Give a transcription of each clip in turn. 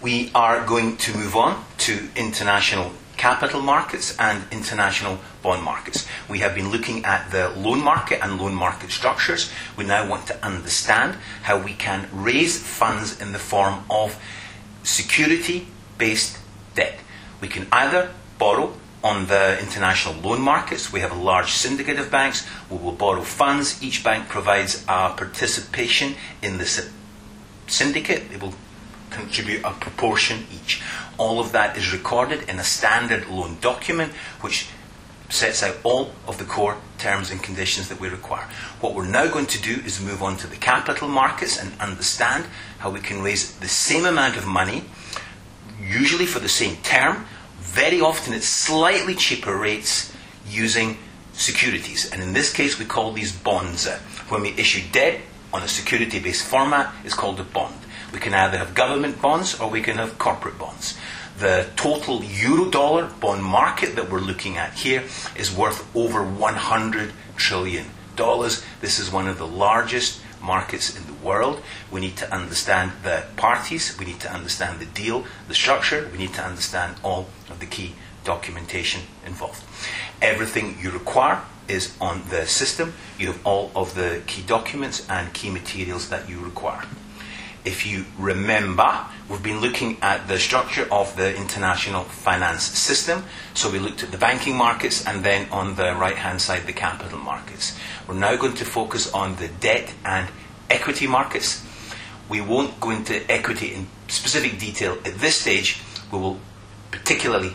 We are going to move on to international capital markets and international bond markets. We have been looking at the loan market and loan market structures. We now want to understand how we can raise funds in the form of security-based debt. We can either borrow on the international loan markets. We have a large syndicate of banks. We will borrow funds. Each bank provides a participation in the syndicate. They will contribute a proportion each. All of that is recorded in a standard loan document which sets out all of the core terms and conditions that we require. What we're now going to do is move on to the capital markets and understand how we can raise the same amount of money, usually for the same term, very often at slightly cheaper rates, using securities. And in this case we call these bonds. When we issue debt on a security-based format, it's called a bond. We can either have government bonds or we can have corporate bonds. The total euro-dollar bond market that we're looking at here is worth over $100 trillion. This is one of the largest markets in the world. We need to understand the parties, we need to understand the deal, the structure, we need to understand all of the key documentation involved. Everything you require is on the system. You have all of the key documents and key materials that you require. If you remember, we've been looking at the structure of the international finance system. So we looked at the banking markets and then on the right-hand side, the capital markets. We're now going to focus on the debt and equity markets. We won't go into equity in specific detail at this stage. We will particularly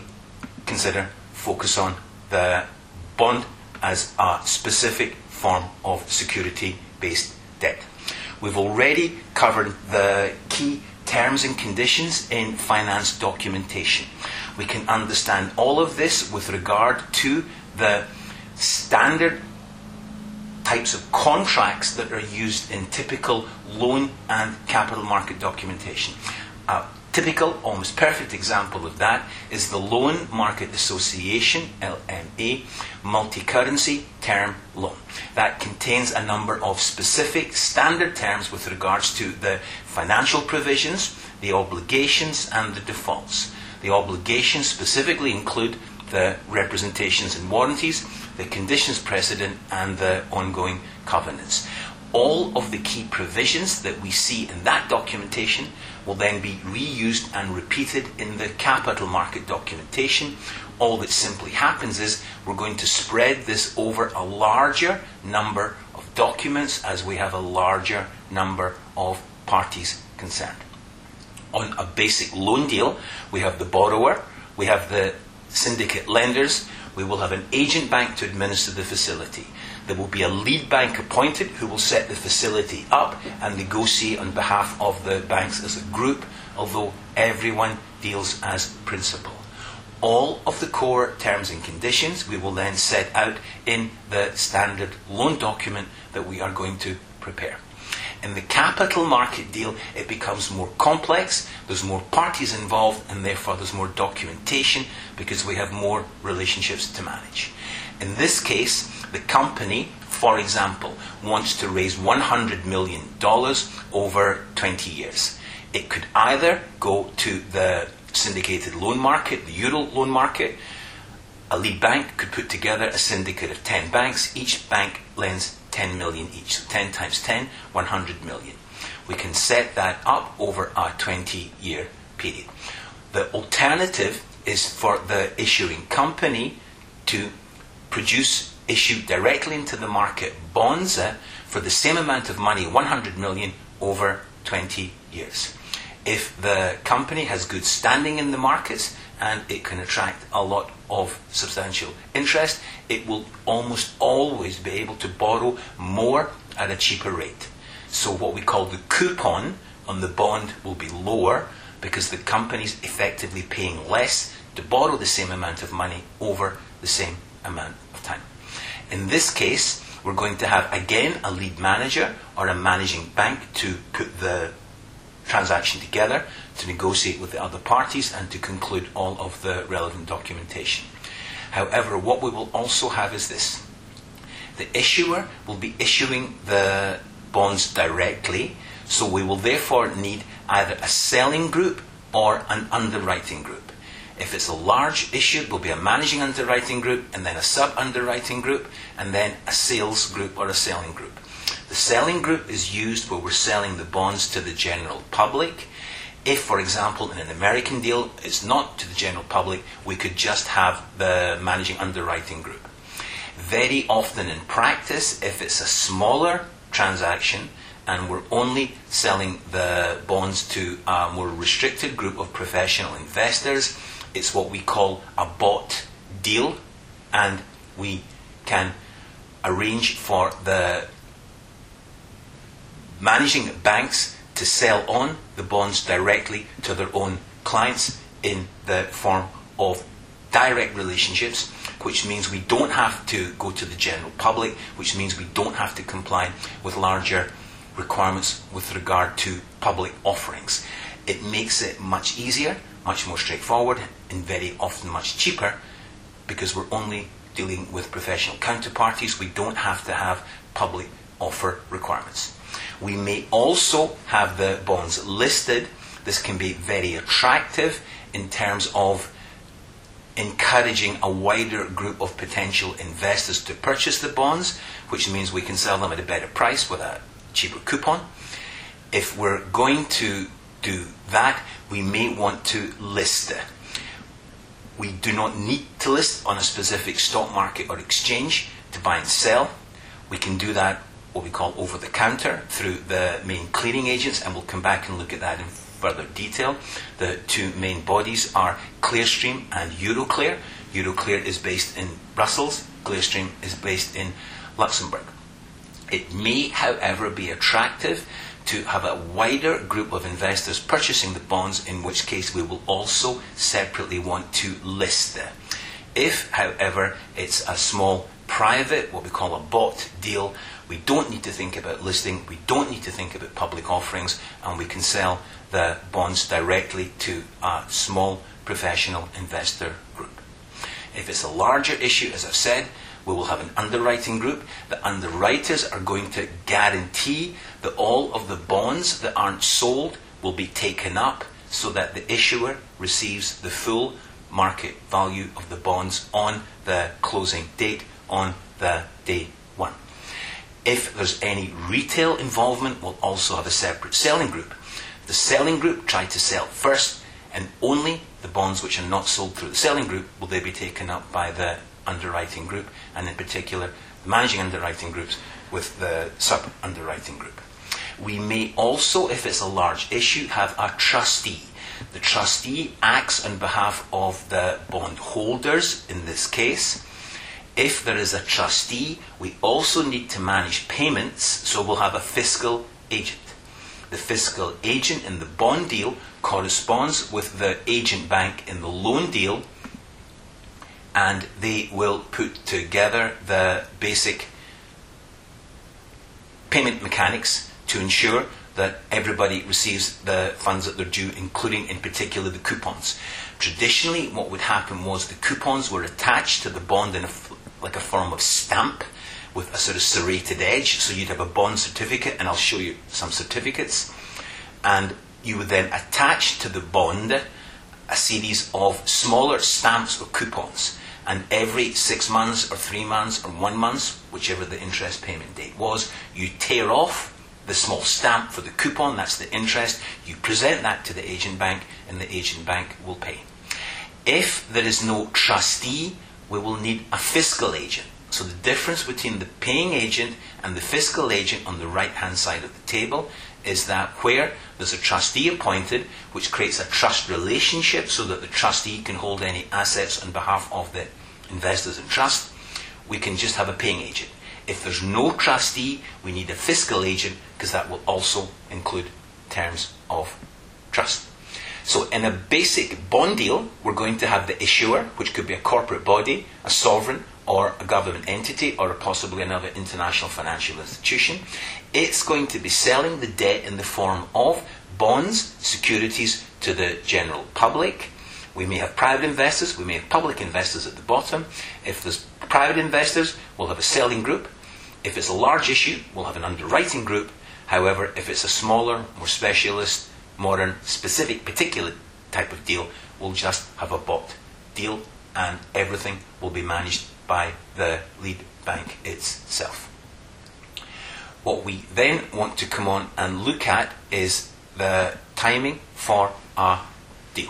focus on the bond as a specific form of security-based debt. We've already covered the key terms and conditions in finance documentation. We can understand all of this with regard to the standard types of contracts that are used in typical loan and capital market documentation. A typical, almost perfect example of that is the Loan Market Association, LMA, multi-currency term loan. That contains a number of specific standard terms with regards to the financial provisions, the obligations and the defaults. The obligations specifically include the representations and warranties, the conditions precedent and the ongoing covenants. All of the key provisions that we see in that documentation will then be reused and repeated in the capital market documentation. All that simply happens is we're going to spread this over a larger number of documents as we have a larger number of parties concerned. On a basic loan deal, we have the borrower, we have the syndicate lenders, we will have an agent bank to administer the facility. There will be a lead bank appointed who will set the facility up and negotiate on behalf of the banks as a group, although everyone deals as principal. All of the core terms and conditions we will then set out in the standard loan document that we are going to prepare. In the capital market deal, it becomes more complex, there's more parties involved, and therefore there's more documentation because we have more relationships to manage. In this case, the company, for example, wants to raise $100 million over 20 years. It could either go to the syndicated loan market, the euro loan market. A lead bank could put together a syndicate of 10 banks. Each bank lends 10 million each. So 10 times 10, 100 million. We can set that up over a 20-year period. The alternative is for the issuing company to issue directly into the market bonds for the same amount of money, 100 million, over 20 years. If the company has good standing in the markets and it can attract a lot of substantial interest, it will almost always be able to borrow more at a cheaper rate. So what we call the coupon on the bond will be lower because the company's effectively paying less to borrow the same amount of money over the same amount of time. In this case, we're going to have again a lead manager or a managing bank to put the transaction together, to negotiate with the other parties and to conclude all of the relevant documentation. However, what we will also have is this. The issuer will be issuing the bonds directly, so we will therefore need either a selling group or an underwriting group. If it's a large issue, it will be a managing underwriting group, and then a sub-underwriting group, and then a sales group or a selling group. The selling group is used where we're selling the bonds to the general public. If, for example, in an American deal, it's not to the general public, we could just have the managing underwriting group. Very often in practice, if it's a smaller transaction and we're only selling the bonds to a more restricted group of professional investors, it's what we call a bought deal, and we can arrange for the managing banks to sell on the bonds directly to their own clients in the form of direct relationships, which means we don't have to go to the general public, which means we don't have to comply with larger requirements with regard to public offerings. It makes it much easier, much more straightforward, and very often much cheaper, because we're only dealing with professional counterparties. We don't have to have public offer requirements. We may also have the bonds listed. This can be very attractive in terms of encouraging a wider group of potential investors to purchase the bonds, which means we can sell them at a better price with a cheaper coupon. If we're going to do that, we may want to list it. We do not need to list on a specific stock market or exchange to buy and sell. We can do that what we call over the counter through the main clearing agents, and we'll come back and look at that in further detail. The two main bodies are Clearstream and Euroclear. Euroclear is based in Brussels, Clearstream is based in Luxembourg. It may, however, be attractive to have a wider group of investors purchasing the bonds, in which case we will also separately want to list them. If, however, it's a small private, what we call a bought deal, we don't need to think about listing, we don't need to think about public offerings, and we can sell the bonds directly to a small professional investor group. If it's a larger issue, as I've said, we will have an underwriting group. The underwriters are going to guarantee that all of the bonds that aren't sold will be taken up so that the issuer receives the full market value of the bonds on the closing date, on the day one. If there's any retail involvement, we'll also have a separate selling group. The selling group try to sell first, and only the bonds which are not sold through the selling group will they be taken up by the underwriting group, and in particular the managing underwriting groups with the sub-underwriting group. We may also, if it's a large issue, have a trustee. The trustee acts on behalf of the bond holders in this case. If there is a trustee, we also need to manage payments, so we'll have a fiscal agent. The fiscal agent in the bond deal corresponds with the agent bank in the loan deal, and they will put together the basic payment mechanics to ensure that everybody receives the funds that they're due, including in particular the coupons. Traditionally, what would happen was the coupons were attached to the bond in like a form of stamp with a sort of serrated edge. So you'd have a bond certificate, and I'll show you some certificates. And you would then attach to the bond a series of smaller stamps or coupons. And every 6 months or 3 months or 1 month, whichever the interest payment date was, you tear off the small stamp for the coupon, that's the interest, you present that to the agent bank, and the agent bank will pay. If there is no trustee, we will need a fiscal agent. So the difference between the paying agent and the fiscal agent on the right-hand side of the table is that where there's a trustee appointed, which creates a trust relationship so that the trustee can hold any assets on behalf of the investors in trust, we can just have a paying agent. If there's no trustee, we need a fiscal agent, because that will also include terms of trust. So in a basic bond deal, we're going to have the issuer, which could be a corporate body, a sovereign, or a government entity, or possibly another international financial institution. It's going to be selling the debt in the form of bonds, securities to the general public. We may have private investors, we may have public investors at the bottom. If there's private investors, we'll have a selling group. If it's a large issue, we'll have an underwriting group. However, if it's a smaller, more specialist, modern, specific, particular type of deal, we'll just have a bought deal and everything will be managed by the lead bank itself. What we then want to come on and look at is the timing for a deal.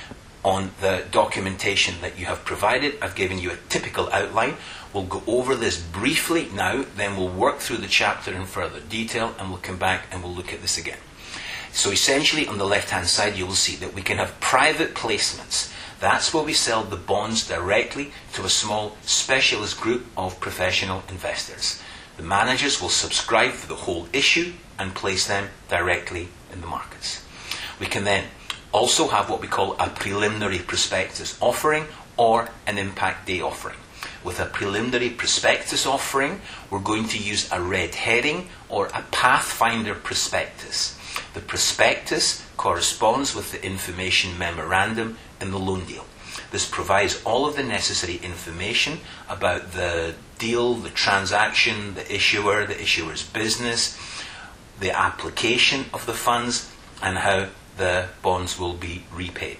On the documentation that you have provided, I've given you a typical outline. We'll go over this briefly now, then we'll work through the chapter in further detail, and we'll come back and we'll look at this again. So essentially, on the left-hand side, you will see that we can have private placements. That's where we sell the bonds directly to a small specialist group of professional investors. The managers will subscribe for the whole issue and place them directly in the markets. We can then also have what we call a preliminary prospectus offering or an impact day offering. With a preliminary prospectus offering, we're going to use a red herring or a pathfinder prospectus. The prospectus corresponds with the information memorandum in the loan deal. This provides all of the necessary information about the deal, the transaction, the issuer's business, the application of the funds, and how the bonds will be repaid.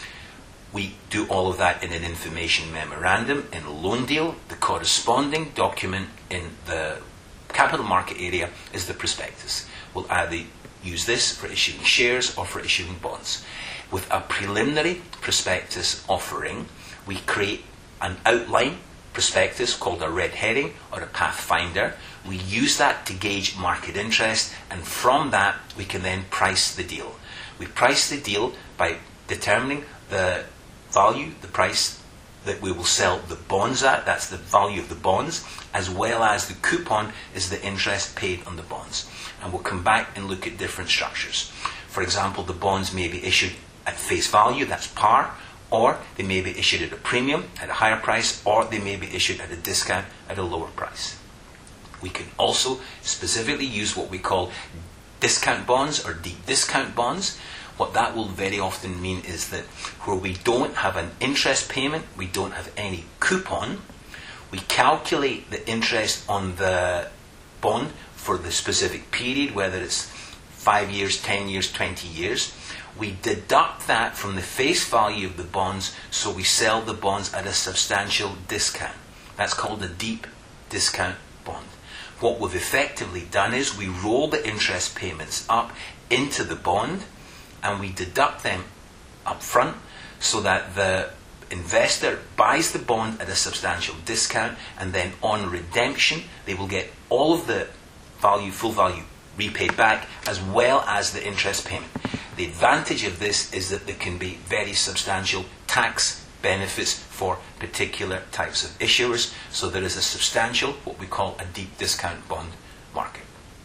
We do all of that in an information memorandum in a loan deal. The corresponding document in the capital market area is the prospectus. We'll either use this for issuing shares or for issuing bonds. With a preliminary prospectus offering, we create an outline prospectus called a red herring or a pathfinder. We use that to gauge market interest, and from that we can then price the deal. We price the deal by determining the value, the price that we will sell the bonds at, that's the value of the bonds, as well as the coupon is the interest paid on the bonds. And we'll come back and look at different structures. For example, the bonds may be issued at face value, that's par, or they may be issued at a premium, at a higher price, or they may be issued at a discount at a lower price. We can also specifically use what we call discount bonds or deep discount bonds. What that will very often mean is that where we don't have an interest payment, we don't have any coupon, we calculate the interest on the bond for the specific period, whether it's 5 years, 10 years, 20 years. We deduct that from the face value of the bonds, so we sell the bonds at a substantial discount. That's called a deep discount bond. What we've effectively done is we roll the interest payments up into the bond, and we deduct them up front so that the investor buys the bond at a substantial discount, and then on redemption they will get all of the value, full value, repaid back, as well as the interest payment. The advantage of this is that there can be very substantial tax benefits for particular types of issuers, so there is a substantial, what we call a deep discount bond market.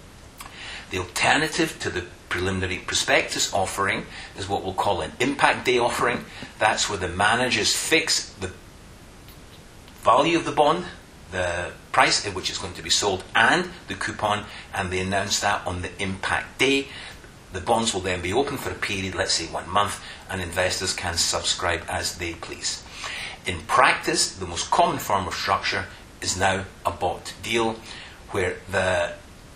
The alternative to the preliminary prospectus offering is what we'll call an impact day offering. That's where the managers fix the value of the bond, the price at which it's going to be sold, and the coupon, and they announce that on the impact day. The bonds will then be open for a period, let's say 1 month, and investors can subscribe as they please. In practice, the most common form of structure is now a bought deal, where the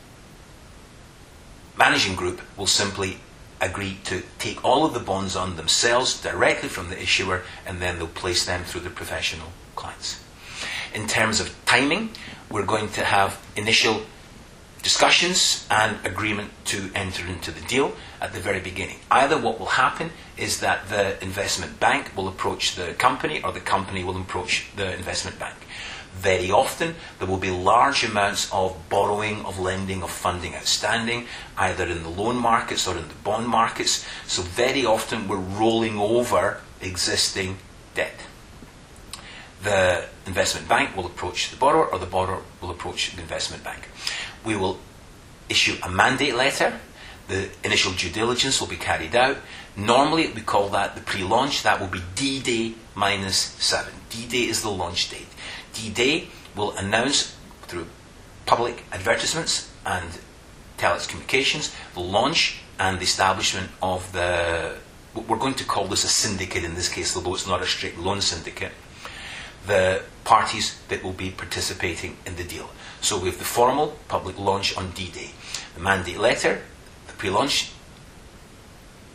managing group will simply agree to take all of the bonds on themselves directly from the issuer, and then they'll place them through their professional clients. In terms of timing, we're going to have initial discussions and agreement to enter into the deal at the very beginning. Either what will happen is that the investment bank will approach the company, or the company will approach the investment bank. Very often there will be large amounts of borrowing, of lending, of funding outstanding, either in the loan markets or in the bond markets. So very often we're rolling over existing debt. The investment bank will approach the borrower, or the borrower will approach the investment bank. We will issue a mandate letter. The initial due diligence will be carried out. Normally we call that the pre-launch. That will be D-Day -7. D-Day is the launch date. D-Day will announce through public advertisements and telex communications the launch and the establishment of the, we're going to call this a syndicate in this case, although it's not a strict loan syndicate, the parties that will be participating in the deal. So we have the formal public launch on D-Day. The mandate letter, the pre-launch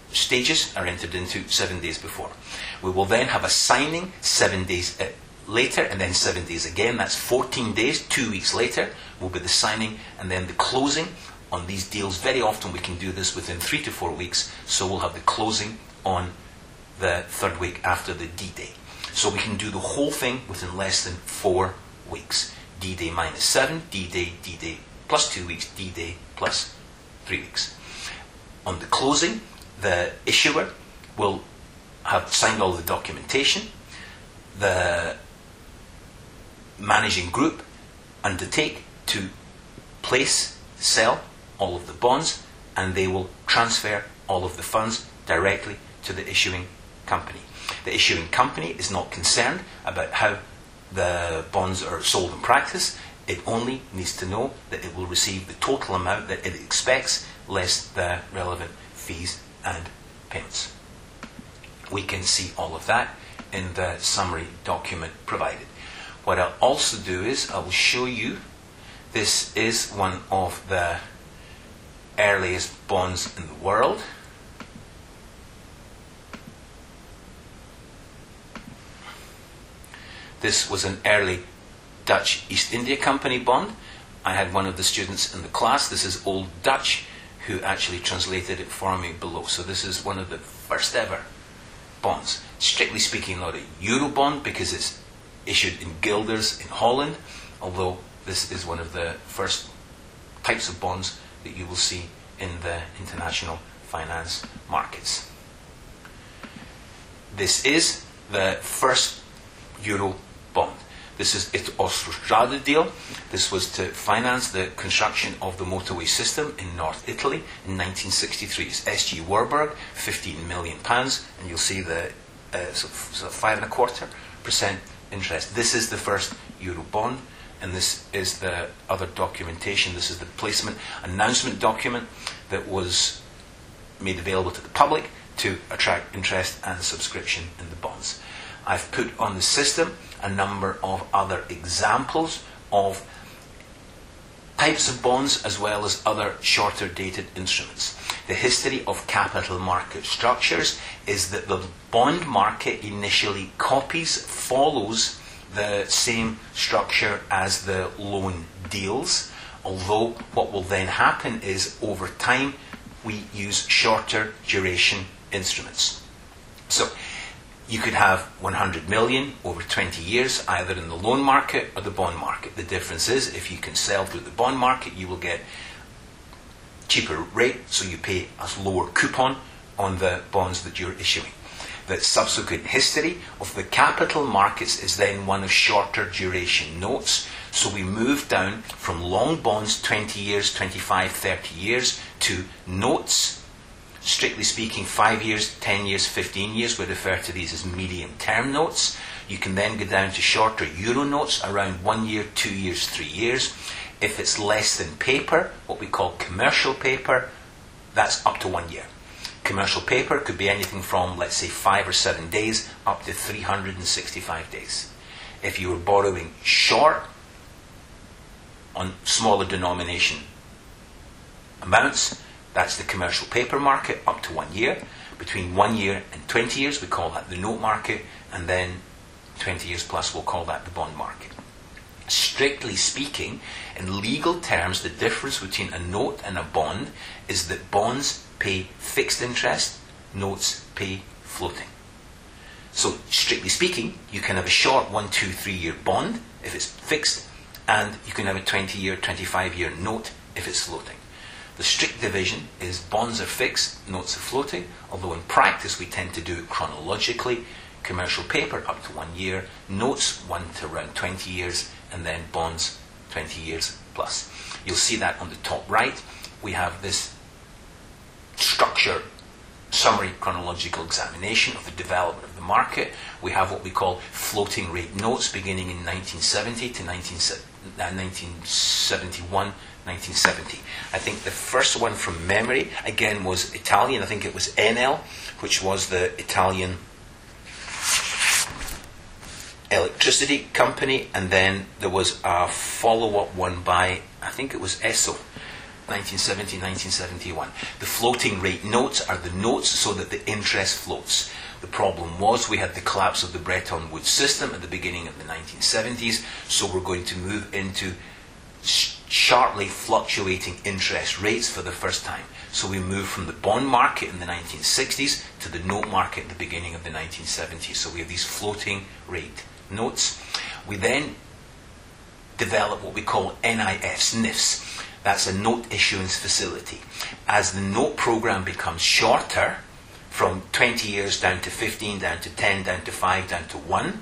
stages are entered into 7 days before. We will then have a signing 7 days later, and then 7 days again. That's 14 days. 2 weeks later will be the signing, and then the closing on these deals. Very often we can do this within 3 to 4 weeks, so we'll have the closing on the third week after the D-Day. So we can do the whole thing within less than 4 weeks. D-Day minus 7, D-Day plus 2 weeks, D-Day plus 3 weeks. On the closing, the issuer will have signed all the documentation. The managing group undertake to sell all of the bonds, and they will transfer all of the funds directly to the issuing company. The issuing company is not concerned about how the bonds are sold in practice. It only needs to know that it will receive the total amount that it expects, less the relevant fees and payments. We can see all of that in the summary document provided. What I'll also do is I will show you, this is one of the earliest bonds in the world. This was an early Dutch East India Company bond. I had one of the students in the class, this is Old Dutch, who actually translated it for me below. So this is one of the first ever bonds. Strictly speaking, not a euro bond because it's issued in guilders in Holland, although this is one of the first types of bonds that you will see in the international finance markets. This is the first euro bond. This is the Autostrade deal. This was to finance the construction of the motorway system in North Italy in 1963. It's SG Warburg, £15 million, and you'll see the 5.25% interest. This is the first euro bond, and this is the other documentation. This is the placement announcement document that was made available to the public to attract interest and subscription in the bonds. I've put on the system a number of other examples of types of bonds as well as other shorter dated instruments. The history of capital market structures is that the bond market initially follows the same structure as the loan deals, although what will then happen is over time we use shorter duration instruments. So you could have 100 million over 20 years, either in the loan market or the bond market. The difference is, if you can sell through the bond market, you will get cheaper rate, so you pay a lower coupon on the bonds that you're issuing. The subsequent history of the capital markets is then one of shorter duration notes. So we move down from long bonds, 20 years, 25, 30 years, to notes. Strictly speaking, 5 years, 10 years, 15 years, we refer to these as medium-term notes. You can then go down to shorter euro notes, around 1 year, 2 years, 3 years. If it's less than paper, what we call commercial paper, that's up to 1 year. Commercial paper could be anything from, let's say, 5 or 7 days up to 365 days. If you were borrowing short on smaller denomination amounts, that's the commercial paper market, up to 1 year. Between 1 year and 20 years, we call that the note market, and then 20 years plus, we'll call that the bond market. Strictly speaking, in legal terms, the difference between a note and a bond is that bonds pay fixed interest, notes pay floating. So, strictly speaking, you can have a short 1, 2, 3 year bond if it's fixed, and you can have a 20 year, 25 year note if it's floating. The strict division is bonds are fixed, notes are floating, although in practice we tend to do it chronologically. Commercial paper up to 1 year, notes 1 to around 20 years, and then bonds 20 years plus. You'll see that on the top right. We have this structure, summary chronological examination of the development of the market. We have what we call floating rate notes beginning in 1970 to 1971, 1970. I think the first one from memory, again, was Italian. I think it was Enel, which was the Italian electricity company, and then there was a follow-up one by, I think it was Esso, 1970, 1971. The floating rate notes are the notes so that the interest floats. The problem was we had the collapse of the Bretton Woods system at the beginning of the 1970s, so we're going to move into sharply fluctuating interest rates for the first time. So we moved from the bond market in the 1960s to the note market at the beginning of the 1970s. So we have these floating rate notes. We then develop what we call NIFs, NIFs. That's a note issuance facility. As the note program becomes shorter, from 20 years down to 15, down to 10, down to 5, down to 1,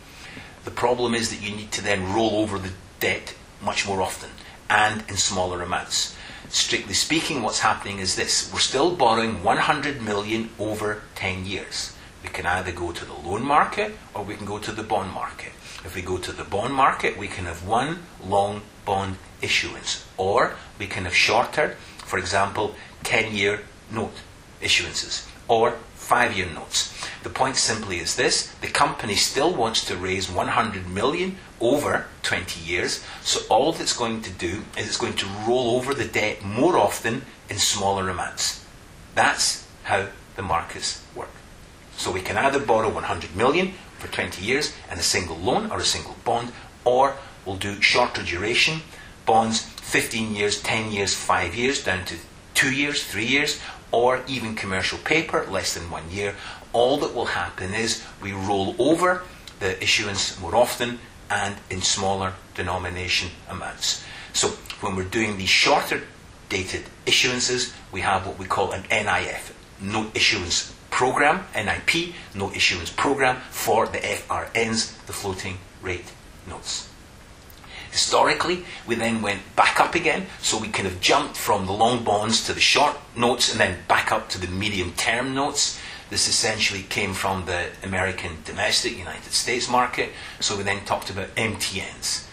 the problem is that you need to then roll over the debt much more often and in smaller amounts. Strictly speaking, what's happening is this. We're still borrowing 100 million over 10 years. We can either go to the loan market or we can go to the bond market. If we go to the bond market, we can have one long bond issuance, or we can have shorter, for example, 10-year note issuances, or 5-year notes. The point simply is this: the company still wants to raise 100 million over 20 years, so all that's going to do is it's going to roll over the debt more often in smaller amounts. That's how the markets work. So we can either borrow 100 million for 20 years in a single loan or a single bond, or we'll do shorter duration bonds, 15 years, 10 years, 5 years, down to 2 years, 3 years, or even commercial paper, less than 1 year. All that will happen is we roll over the issuance more often and in smaller denomination amounts. So when we're doing these shorter dated issuances, we have what we call an NIF, Note Issuance Program, NIP, Note Issuance Program, for the FRNs, the floating rate notes. Historically, we then went back up again, so we kind of jumped from the long bonds to the short notes and then back up to the medium-term notes. This essentially came from the American domestic United States market, so we then talked about MTNs.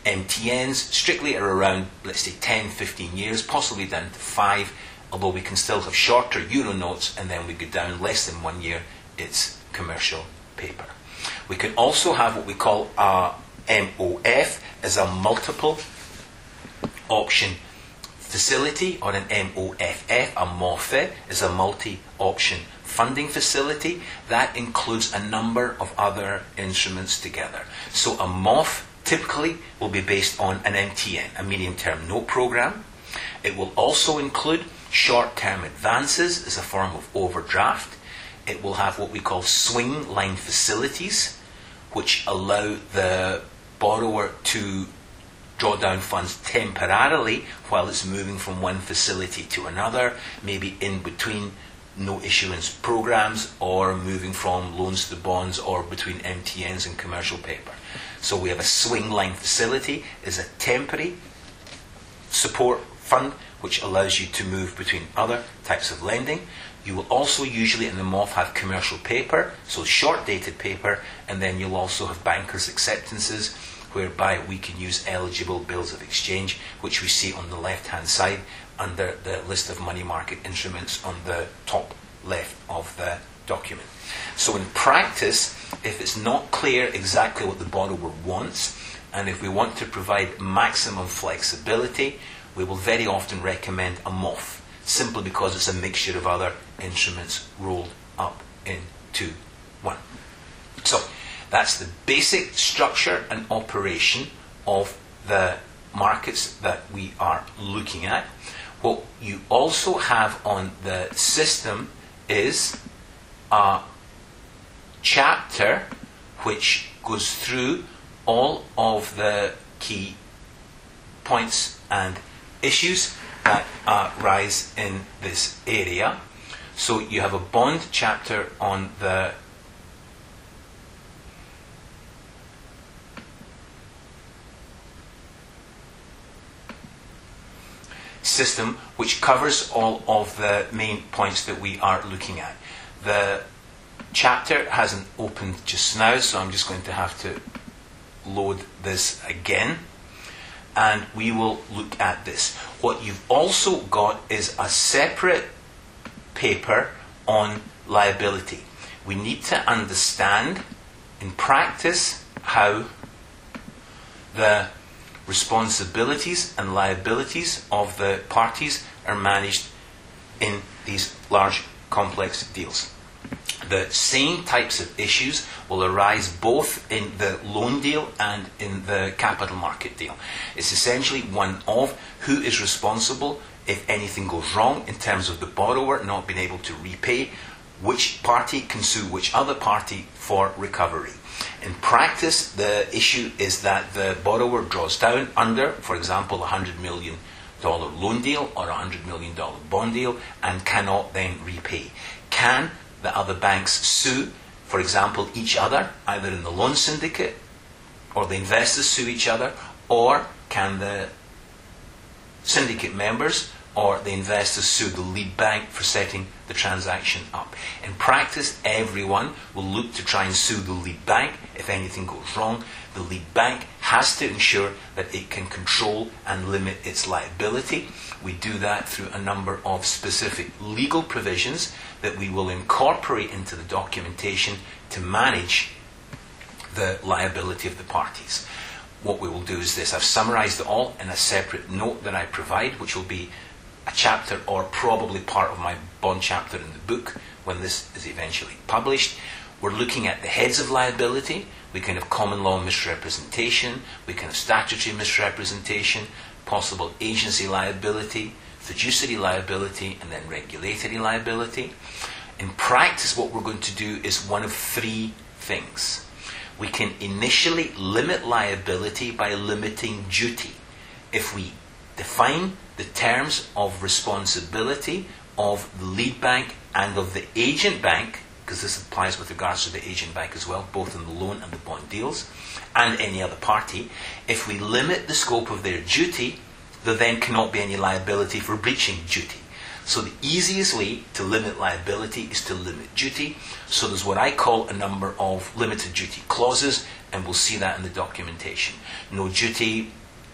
MTNs strictly are around, let's say, 10, 15 years, possibly down to 5, although we can still have shorter euro notes, and then we go down less than 1 year, it's commercial paper. We can also have what we call a MOF, as a multiple option facility, or an MOFF. A MOFE is a multi-option funding facility that includes a number of other instruments together. So a MOF typically will be based on an MTN, a medium-term note program. It will also include short-term advances as a form of overdraft. It will have what we call swing line facilities, which allow the borrower to draw down funds temporarily while it's moving from one facility to another, maybe in between note issuance programs, or moving from loans to bonds, or between MTNs and commercial paper. So we have a swing line facility is a temporary support fund which allows you to move between other types of lending. You will also usually in the MOF have commercial paper, so short dated paper, and then you'll also have bankers' acceptances, whereby we can use eligible bills of exchange, which we see on the left-hand side under the list of money market instruments on the top left of the document. So in practice, if it's not clear exactly what the borrower wants, and if we want to provide maximum flexibility, we will very often recommend a MOF, simply because it's a mixture of other instruments rolled up into one. So that's the basic structure and operation of the markets that we are looking at. What you also have on the system is a chapter which goes through all of the key points and issues that arise in this area. So you have a bond chapter on the system, which covers all of the main points that we are looking at. The chapter hasn't opened just now, so I'm just going to have to load this again, and we will look at this. What you've also got is a separate paper on liability. We need to understand in practice how the responsibilities and liabilities of the parties are managed in these large, complex deals. The same types of issues will arise both in the loan deal and in the capital market deal. It's essentially one of who is responsible if anything goes wrong in terms of the borrower not being able to repay, which party can sue which other party for recovery. In practice, the issue is that the borrower draws down under, for example, a $100 million loan deal or a $100 million bond deal and cannot then repay. Can the other banks sue, for example, each other, either in the loan syndicate, or the investors sue each other, or can the syndicate members or the investors sue the lead bank for setting the transaction up? In practice, everyone will look to try and sue the lead bank if anything goes wrong. The lead bank has to ensure that it can control and limit its liability. We do that through a number of specific legal provisions that we will incorporate into the documentation to manage the liability of the parties. What we will do is this. I've summarised it all in a separate note that I provide, which will be a chapter or probably part of my bond chapter in the book when this is eventually published. We're looking at the heads of liability. We can have common law misrepresentation, we can have statutory misrepresentation, possible agency liability, fiduciary liability, and then regulatory liability. In practice, what we're going to do is one of three things. We can initially limit liability by limiting duty. If we define the terms of responsibility of the lead bank and of the agent bank, because this applies with regards to the agent bank as well, both in the loan and the bond deals, and any other party, if we limit the scope of their duty, there then cannot be any liability for breaching duty. So the easiest way to limit liability is to limit duty. So there's what I call a number of limited duty clauses, and we'll see that in the documentation. No duty,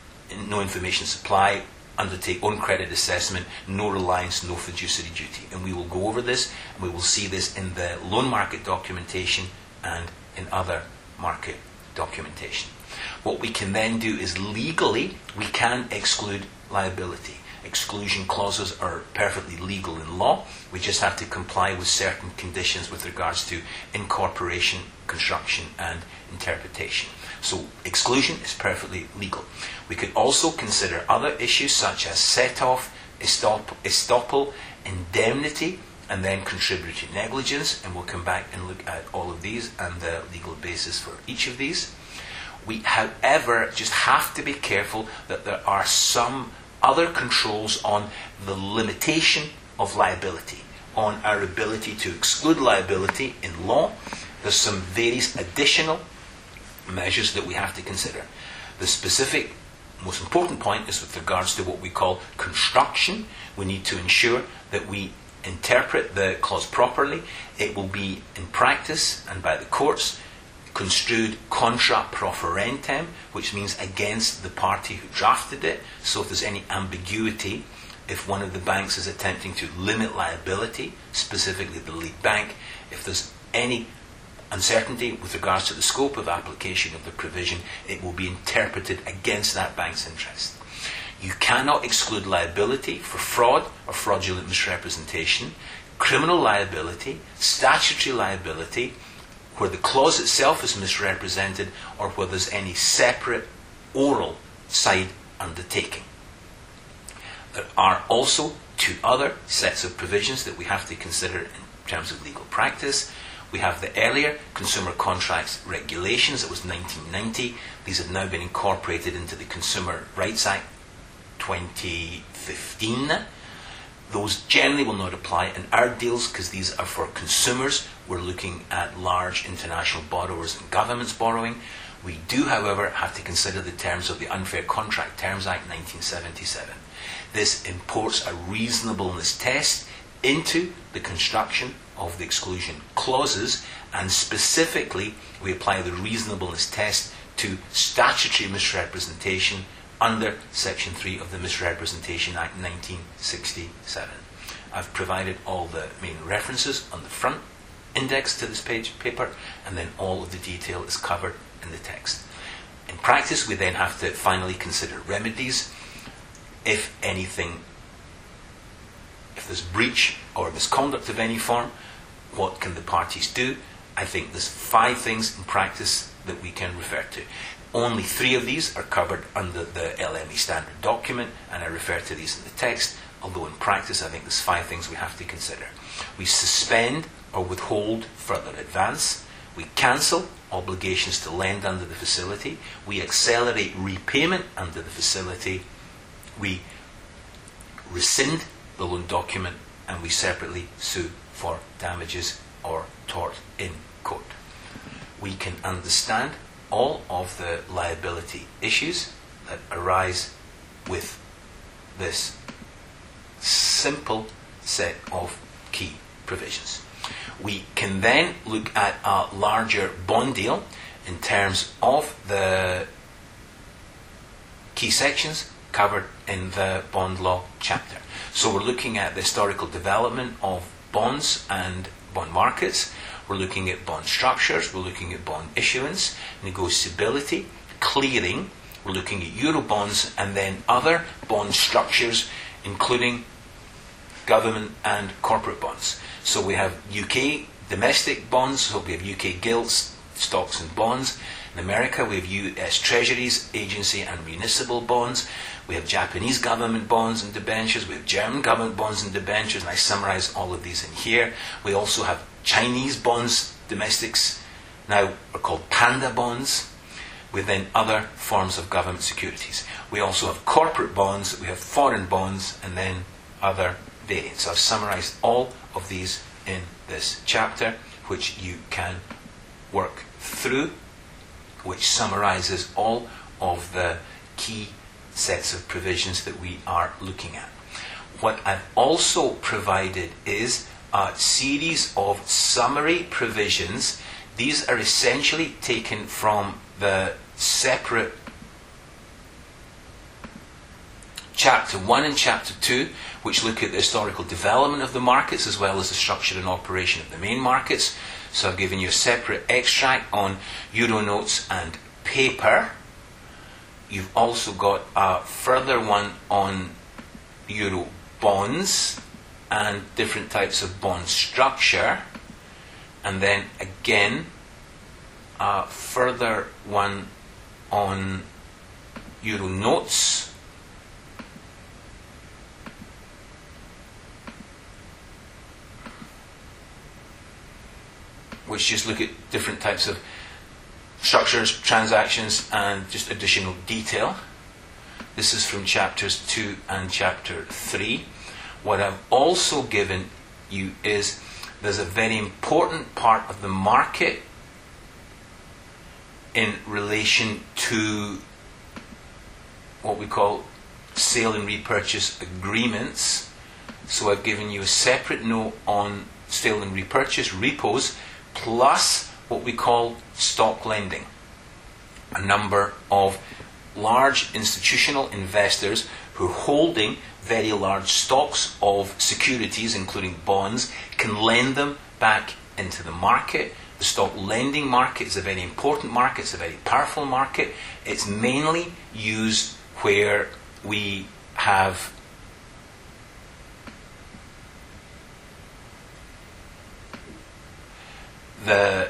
no information supply, undertake own credit assessment, no reliance, no fiduciary duty. And we will go over this, and we will see this in the loan market documentation and in other market documentation. What we can then do is legally, we can exclude liability. Exclusion clauses are perfectly legal in law. We just have to comply with certain conditions with regards to incorporation, construction, and interpretation. So exclusion is perfectly legal. We could also consider other issues such as set-off, estoppel, indemnity, and then contributory negligence, and we'll come back and look at all of these and the legal basis for each of these. We, however, just have to be careful that there are some other controls on the limitation of liability, on our ability to exclude liability in law. There's some various additional measures that we have to consider. The specific, most important point is with regards to what we call construction. We need to ensure that we interpret the clause properly. It will be in practice and by the courts construed contra proferentem, which means against the party who drafted it. So if there's any ambiguity, if one of the banks is attempting to limit liability, specifically the lead bank, if there's any uncertainty with regards to the scope of application of the provision, it will be interpreted against that bank's interest. You cannot exclude liability for fraud or fraudulent misrepresentation, criminal liability, statutory liability, where the clause itself is misrepresented or where there's any separate oral side undertaking. There are also two other sets of provisions that we have to consider in terms of legal practice. We have the earlier Consumer Contracts Regulations, that was 1990. These have now been incorporated into the Consumer Rights Act 2015. Those generally will not apply in our deals because these are for consumers. We're looking at large international borrowers and governments borrowing. We do, however, have to consider the terms of the Unfair Contract Terms Act 1977. This imports a reasonableness test into the construction of the exclusion clauses, and specifically we apply the reasonableness test to statutory misrepresentation under Section 3 of the Misrepresentation Act 1967. I've provided all the main references on the front index to this paper, and then all of the detail is covered in the text. In practice, we then have to finally consider remedies. If anything, if there's breach or misconduct of any form, what can the parties do? I think there's 5 things in practice that we can refer to. Only 3 of these are covered under the LME standard document, and I refer to these in the text, although in practice I think there's 5 things we have to consider. We suspend or withhold further advance. We cancel obligations to lend under the facility. We accelerate repayment under the facility. We rescind the loan document, and we separately sue for damages or tort in court. We can understand all of the liability issues that arise with this simple set of key provisions. We can then look at a larger bond deal in terms of the key sections covered in the bond law chapter. So we're looking at the historical development of bonds and bond markets. We're looking at bond structures. We're looking at bond issuance, negotiability, clearing. We're looking at euro bonds and then other bond structures, including government and corporate bonds. So we have UK domestic bonds, so we have UK gilts, stocks and bonds. In America, we have US Treasuries, agency and municipal bonds. We have Japanese government bonds and debentures. We have German government bonds and debentures, and I summarize all of these in here. We also have Chinese bonds, domestics, now are called panda bonds, with then other forms of government securities. We also have corporate bonds, we have foreign bonds, and then other variants. So I've summarized all of these in this chapter, which you can work through, which summarizes all of the key sets of provisions that we are looking at. What I've also provided is a series of summary provisions. These are essentially taken from the separate Chapter 1 and Chapter 2, which look at the historical development of the markets as well as the structure and operation of the main markets. So I've given you a separate extract on euro notes and paper. You've also got a further one on euro bonds and different types of bond structure. And then again, a further one on euro notes. Which just look at different types of structures, transactions, and just additional detail. This is from chapters 2 and chapter 3. What I've also given you is there's a very important part of the market in relation to what we call sale and repurchase agreements. So I've given you a separate note on sale and repurchase, repos, plus what we call stock lending. A number of large institutional investors who are holding very large stocks of securities, including bonds, can lend them back into the market. The stock lending market is a very important market. It's a very powerful market. It's mainly used where we have the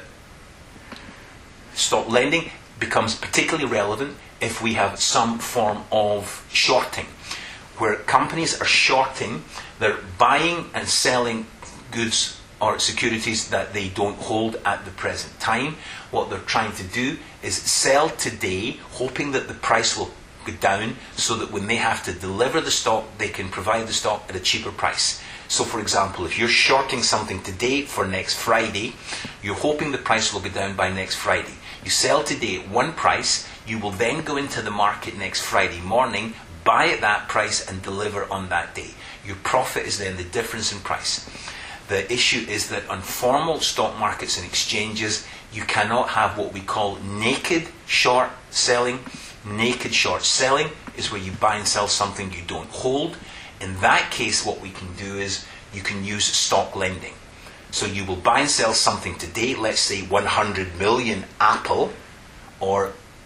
stock lending becomes particularly relevant if we have some form of shorting, where companies are shorting, they're buying and selling goods or securities that they don't hold at the present time. What they're trying to do is sell today, hoping that the price will go down so that when they have to deliver the stock, they can provide the stock at a cheaper price. So for example, if you're shorting something today for next Friday, you're hoping the price will go down by next Friday. You sell today at one price, you will then go into the market next Friday morning, buy at that price and deliver on that day. Your profit is then the difference in price. The issue is that on formal stock markets and exchanges, you cannot have what we call naked short selling. Naked short selling is where you buy and sell something you don't hold. In that case, what we can do is you can use stock lending. So you will buy and sell something today, let's say 100 million Apple, or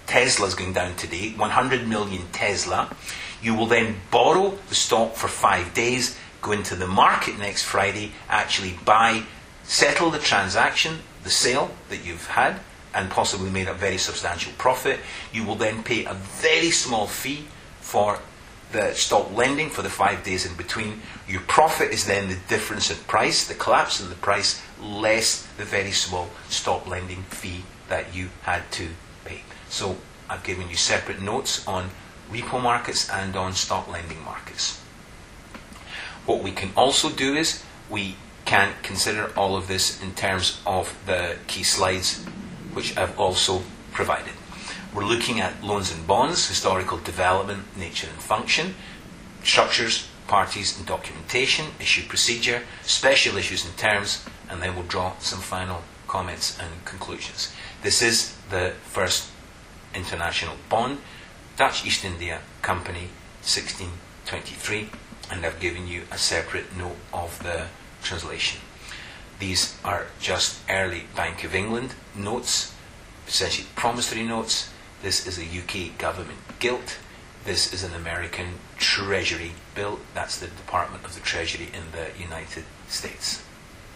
Tesla's going down today, 100 million Tesla. You will then borrow the stock for 5 days, go into the market next Friday, actually buy, settle the transaction, the sale that you've had, and possibly made a very substantial profit. You will then pay a very small fee for the stock lending for the 5 days in between. Your profit is then the difference in price, the collapse in the price, less the very small stock lending fee that you had to pay. So I've given you separate notes on repo markets and on stock lending markets. What we can also do is we can consider all of this in terms of the key slides which I've also provided. We're looking at loans and bonds, historical development, nature and function, structures, parties and documentation, issue procedure, special issues and terms, and then we'll draw some final comments and conclusions. This is the first international bond, Dutch East India Company, 1623, and I've given you a separate note of the translation. These are just early Bank of England notes, essentially promissory notes. This is a UK government gilt. This is an American Treasury bill. That's the Department of the Treasury in the United States.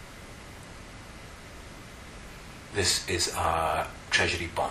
This is a Treasury bond.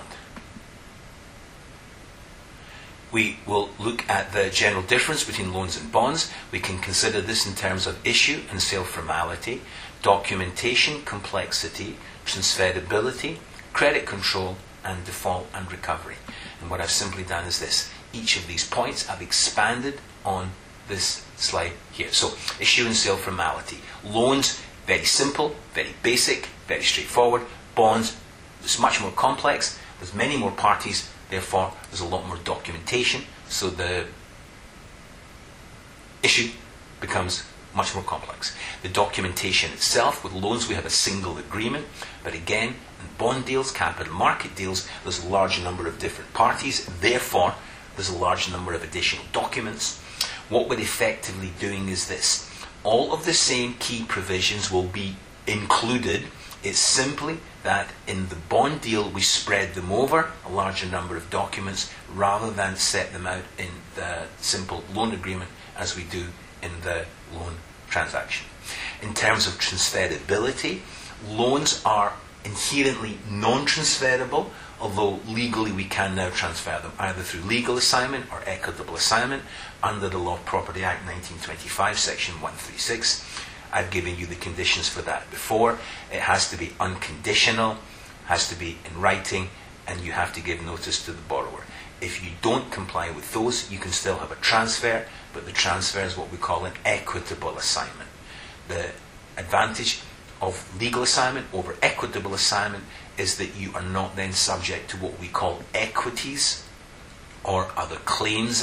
We will look at the general difference between loans and bonds. We can consider this in terms of issue and sale formality, documentation, complexity, transferability, credit control, and default and recovery. And what I've simply done is this. Each of these points I've expanded on this slide here. So, issue and sale formality. Loans, very simple, very basic, very straightforward. Bonds, it's much more complex. There's many more parties. Therefore, there's a lot more documentation. So the issue becomes much more complex. The documentation itself, with loans we have a single agreement, but again, in bond deals, capital market deals, there's a large number of different parties, therefore there's a large number of additional documents. What we're effectively doing is this. All of the same key provisions will be included. It's simply that in the bond deal we spread them over a larger number of documents rather than set them out in the simple loan agreement as we do in the loan transaction. In terms of transferability, loans are inherently non-transferable, although legally we can now transfer them either through legal assignment or equitable assignment under the Law of Property Act 1925, Section 136. I've given you the conditions for that before. It has to be unconditional, has to be in writing, and you have to give notice to the borrower. If you don't comply with those, you can still have a transfer, but the transfer is what we call an equitable assignment. The advantage of legal assignment over equitable assignment is that you are not then subject to what we call equities or other claims,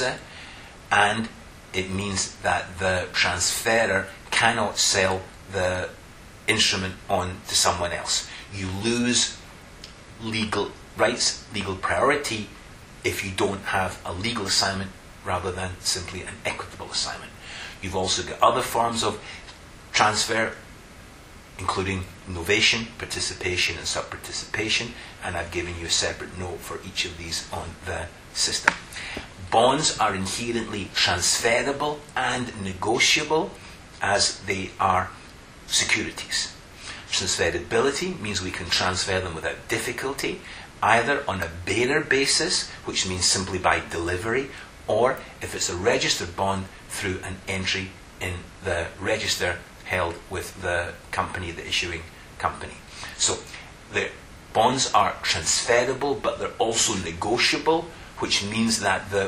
and it means that the transferor cannot sell the instrument on to someone else. You lose legal rights, legal priority, if you don't have a legal assignment rather than simply an equitable assignment. You've also got other forms of transfer, including novation, participation, and sub-participation, and I've given you a separate note for each of these on the system. Bonds are inherently transferable and negotiable as they are securities. Transferability means we can transfer them without difficulty, either on a bearer basis, which means simply by delivery, or if it's a registered bond, through an entry in the register held with the company, the issuing company. So the bonds are transferable, but they're also negotiable, which means that the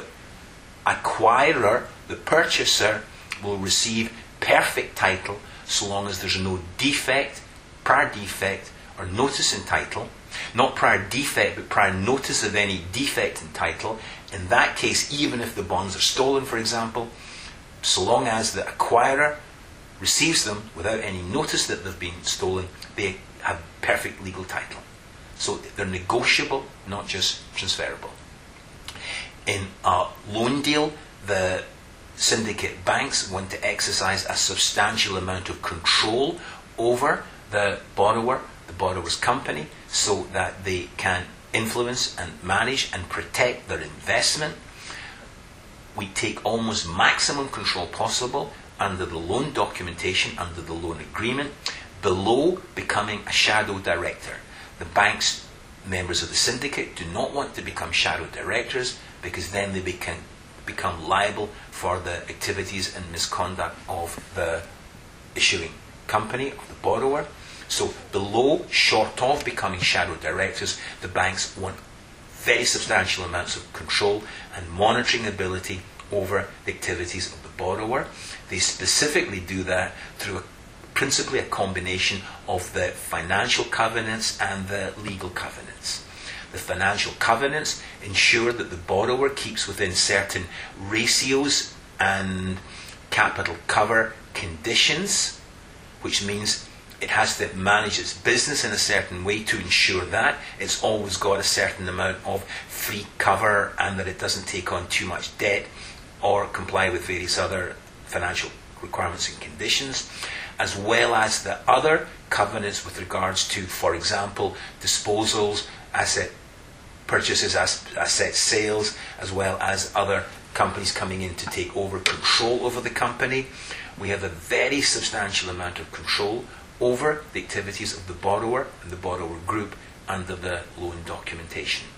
acquirer, the purchaser, will receive perfect title so long as there's no defect, prior defect, or notice in title. Not prior defect, but prior notice of any defect in title. In that case, even if the bonds are stolen, for example, so long as the acquirer receives them without any notice that they've been stolen, they have perfect legal title. So they're negotiable, not just transferable. In a loan deal, the syndicate banks want to exercise a substantial amount of control over the borrower's company, so that they can influence and manage and protect their investment. We take almost maximum control possible under the loan documentation, under the loan agreement, below becoming a shadow director. The bank's members of the syndicate do not want to become shadow directors, because then they become liable for the activities and misconduct of the issuing company, of the borrower. So below, short of becoming shadow directors, the banks want very substantial amounts of control and monitoring ability over the activities of the borrower. They specifically do that through principally a combination of the financial covenants and the legal covenants. The financial covenants ensure that the borrower keeps within certain ratios and capital cover conditions, which means it has to manage its business in a certain way to ensure that it's always got a certain amount of free cover and that it doesn't take on too much debt or comply with various other financial requirements and conditions, as well as the other covenants with regards to, for example, disposals, asset purchases, asset sales, as well as other companies coming in to take over control over the company. We have a very substantial amount of control over the activities of the borrower and the borrower group under the loan documentation.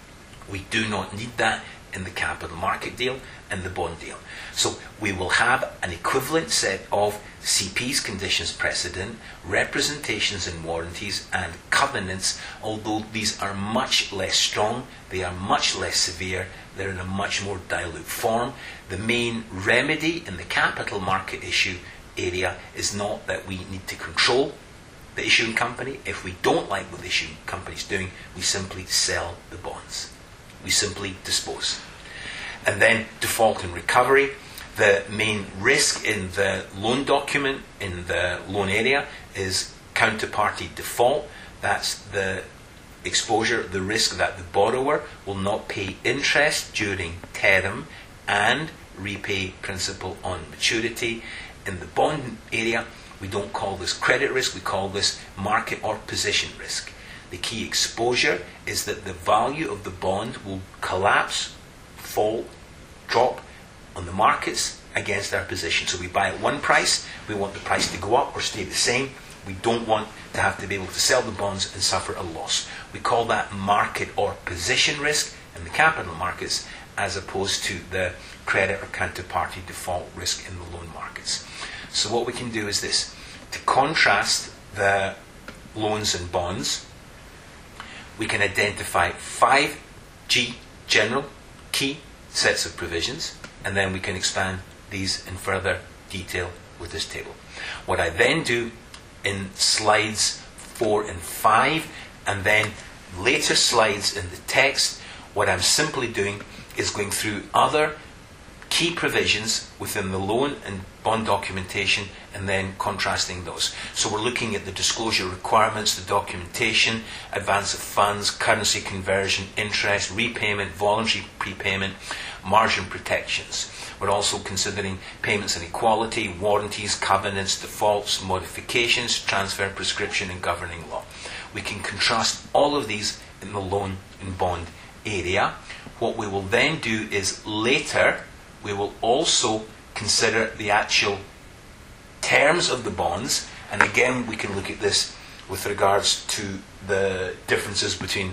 We do not need that in the capital market deal and the bond deal. So we will have an equivalent set of CPs, conditions precedent, representations and warranties, and covenants, although these are much less strong, they are much less severe, they're in a much more dilute form. The main remedy in the capital market issue area is not that we need to control the issuing company. If we don't like what the issuing company is doing, we simply sell the bonds. We simply dispose. And then default and recovery. The main risk in the loan document, in the loan area, is counterparty default. That's the exposure, the risk that the borrower will not pay interest during term and repay principal on maturity. In the bond area, we don't call this credit risk, we call this market or position risk. The key exposure is that the value of the bond will collapse, fall, drop on the markets against our position. So we buy at one price, we want the price to go up or stay the same. We don't want to have to be able to sell the bonds and suffer a loss. We call that market or position risk in the capital markets, as opposed to the credit or counterparty default risk in the loan markets. So what we can do is this. To contrast the loans and bonds, we can identify 5 general key sets of provisions, and then we can expand these in further detail with this table. What I then do in slides 4 and 5, and then later slides in the text, what I'm simply doing is going through other key provisions within the loan and bond documentation and then contrasting those. So we're looking at the disclosure requirements, the documentation, advance of funds, currency conversion, interest, repayment, voluntary prepayment, margin protections. We're also considering payments and equality, warranties, covenants, defaults, modifications, transfer, prescription, and governing law. We can contrast all of these in the loan and bond area. What we will then do is later we will also consider the actual terms of the bonds, and again we can look at this with regards to the differences between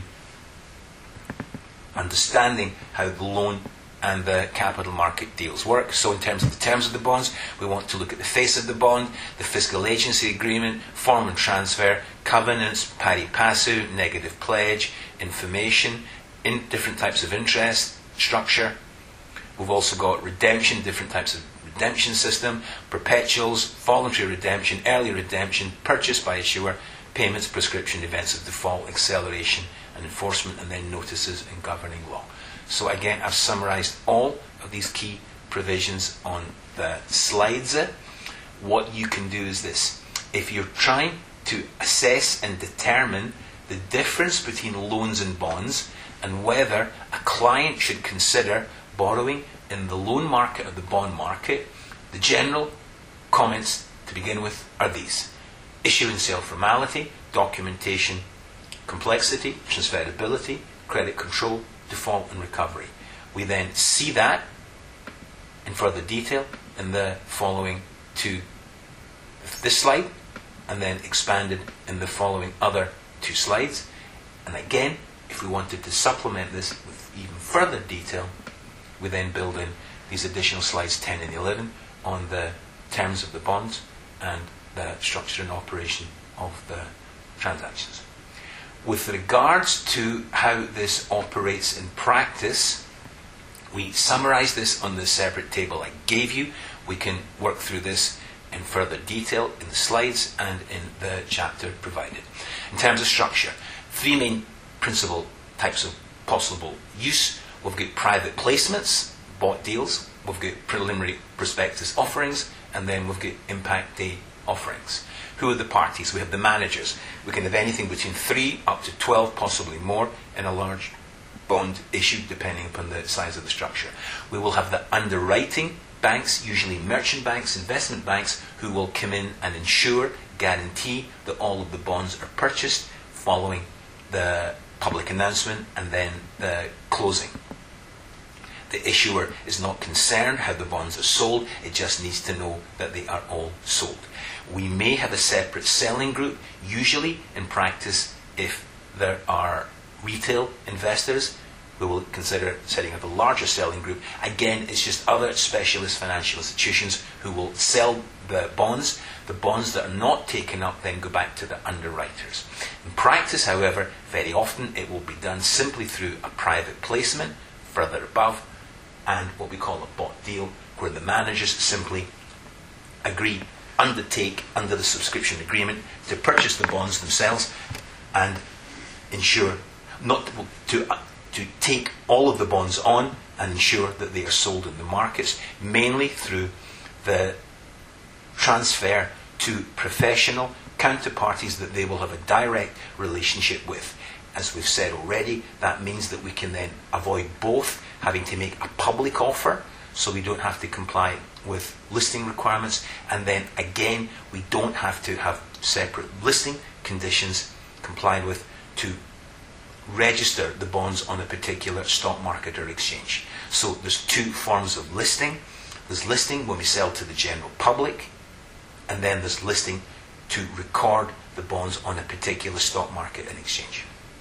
understanding how the loan and the capital market deals work. So in terms of the terms of the bonds, we want to look at the face of the bond, the fiscal agency agreement, form and transfer, covenants, pari passu, negative pledge, information, in different types of interest, structure. We've also got redemption, different types of redemption system, perpetuals, voluntary redemption, early redemption, purchase by issuer, payments, prescription, events of default, acceleration and enforcement, and then notices and governing law. So again, I've summarized all of these key provisions on the slides. What you can do is this. If you're trying to assess and determine the difference between loans and bonds and whether a client should consider borrowing in the loan market or the bond market, the general comments to begin with are these. Issue and sale formality, documentation, complexity, transferability, credit control, default and recovery. We then see that in further detail in the following this slide, and then expanded in the following other 2 slides. And again, if we wanted to supplement this with even further detail, we then build in these additional slides 10 and 11 on the terms of the bonds and the structure and operation of the transactions. With regards to how this operates in practice, we summarize this on the separate table I gave you. We can work through this in further detail in the slides and in the chapter provided. In terms of structure, 3 main principal types of possible use. We've got private placements, bought deals, we've got preliminary prospectus offerings, and then we've got impact day offerings. Who are the parties? We have the managers. We can have anything between 3 up to 12, possibly more, in a large bond issued depending upon the size of the structure. We will have the underwriting banks, usually merchant banks, investment banks, who will come in and ensure, guarantee that all of the bonds are purchased following the public announcement and then the closing. The issuer is not concerned how the bonds are sold, it just needs to know that they are all sold. We may have a separate selling group, usually in practice if there are retail investors. We will consider setting up a larger selling group. Again, it's just other specialist financial institutions who will sell the bonds. The bonds that are not taken up then go back to the underwriters. In practice, however, very often it will be done simply through a private placement, further above, and what we call a bought deal, where the managers simply undertake under the subscription agreement to purchase the bonds themselves and ensure not to take all of the bonds on and ensure that they are sold in the markets, mainly through the transfer to professional counterparties that they will have a direct relationship with. As we've said already, that means that we can then avoid both having to make a public offer, so we don't have to comply with listing requirements, and then again, we don't have to have separate listing conditions complied with to register the bonds on a particular stock market or exchange. So there's 2 forms of listing. There's listing when we sell to the general public, and then there's listing to record the bonds on a particular stock market and exchange.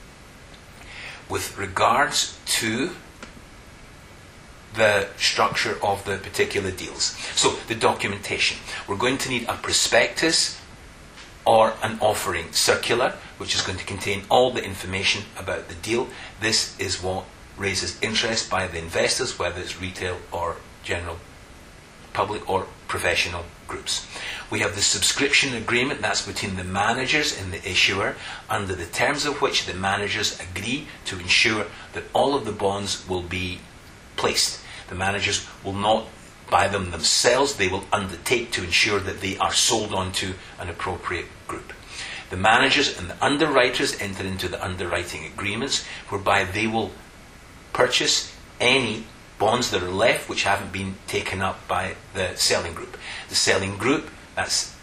With regards to the structure of the particular deals, so the documentation, we're going to need a prospectus or an offering circular, which is going to contain all the information about the deal. This is what raises interest by the investors, whether it's retail or general public or professional groups. We have the subscription agreement, that's between the managers and the issuer, under the terms of which the managers agree to ensure that all of the bonds will be placed. The managers will not buy them themselves, they will undertake to ensure that they are sold on to an appropriate group. The managers and the underwriters enter into the underwriting agreements, whereby they will purchase any bonds that are left which haven't been taken up by the selling group. The selling group, that's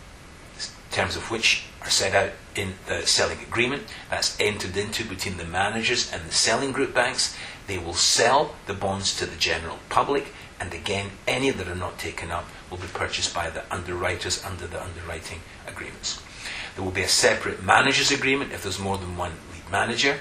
terms of which are set out in the selling agreement, that's entered into between the managers and the selling group banks. They will sell the bonds to the general public, and again, any that are not taken up will be purchased by the underwriters under the underwriting agreements. There will be a separate managers agreement if there's more than one lead manager.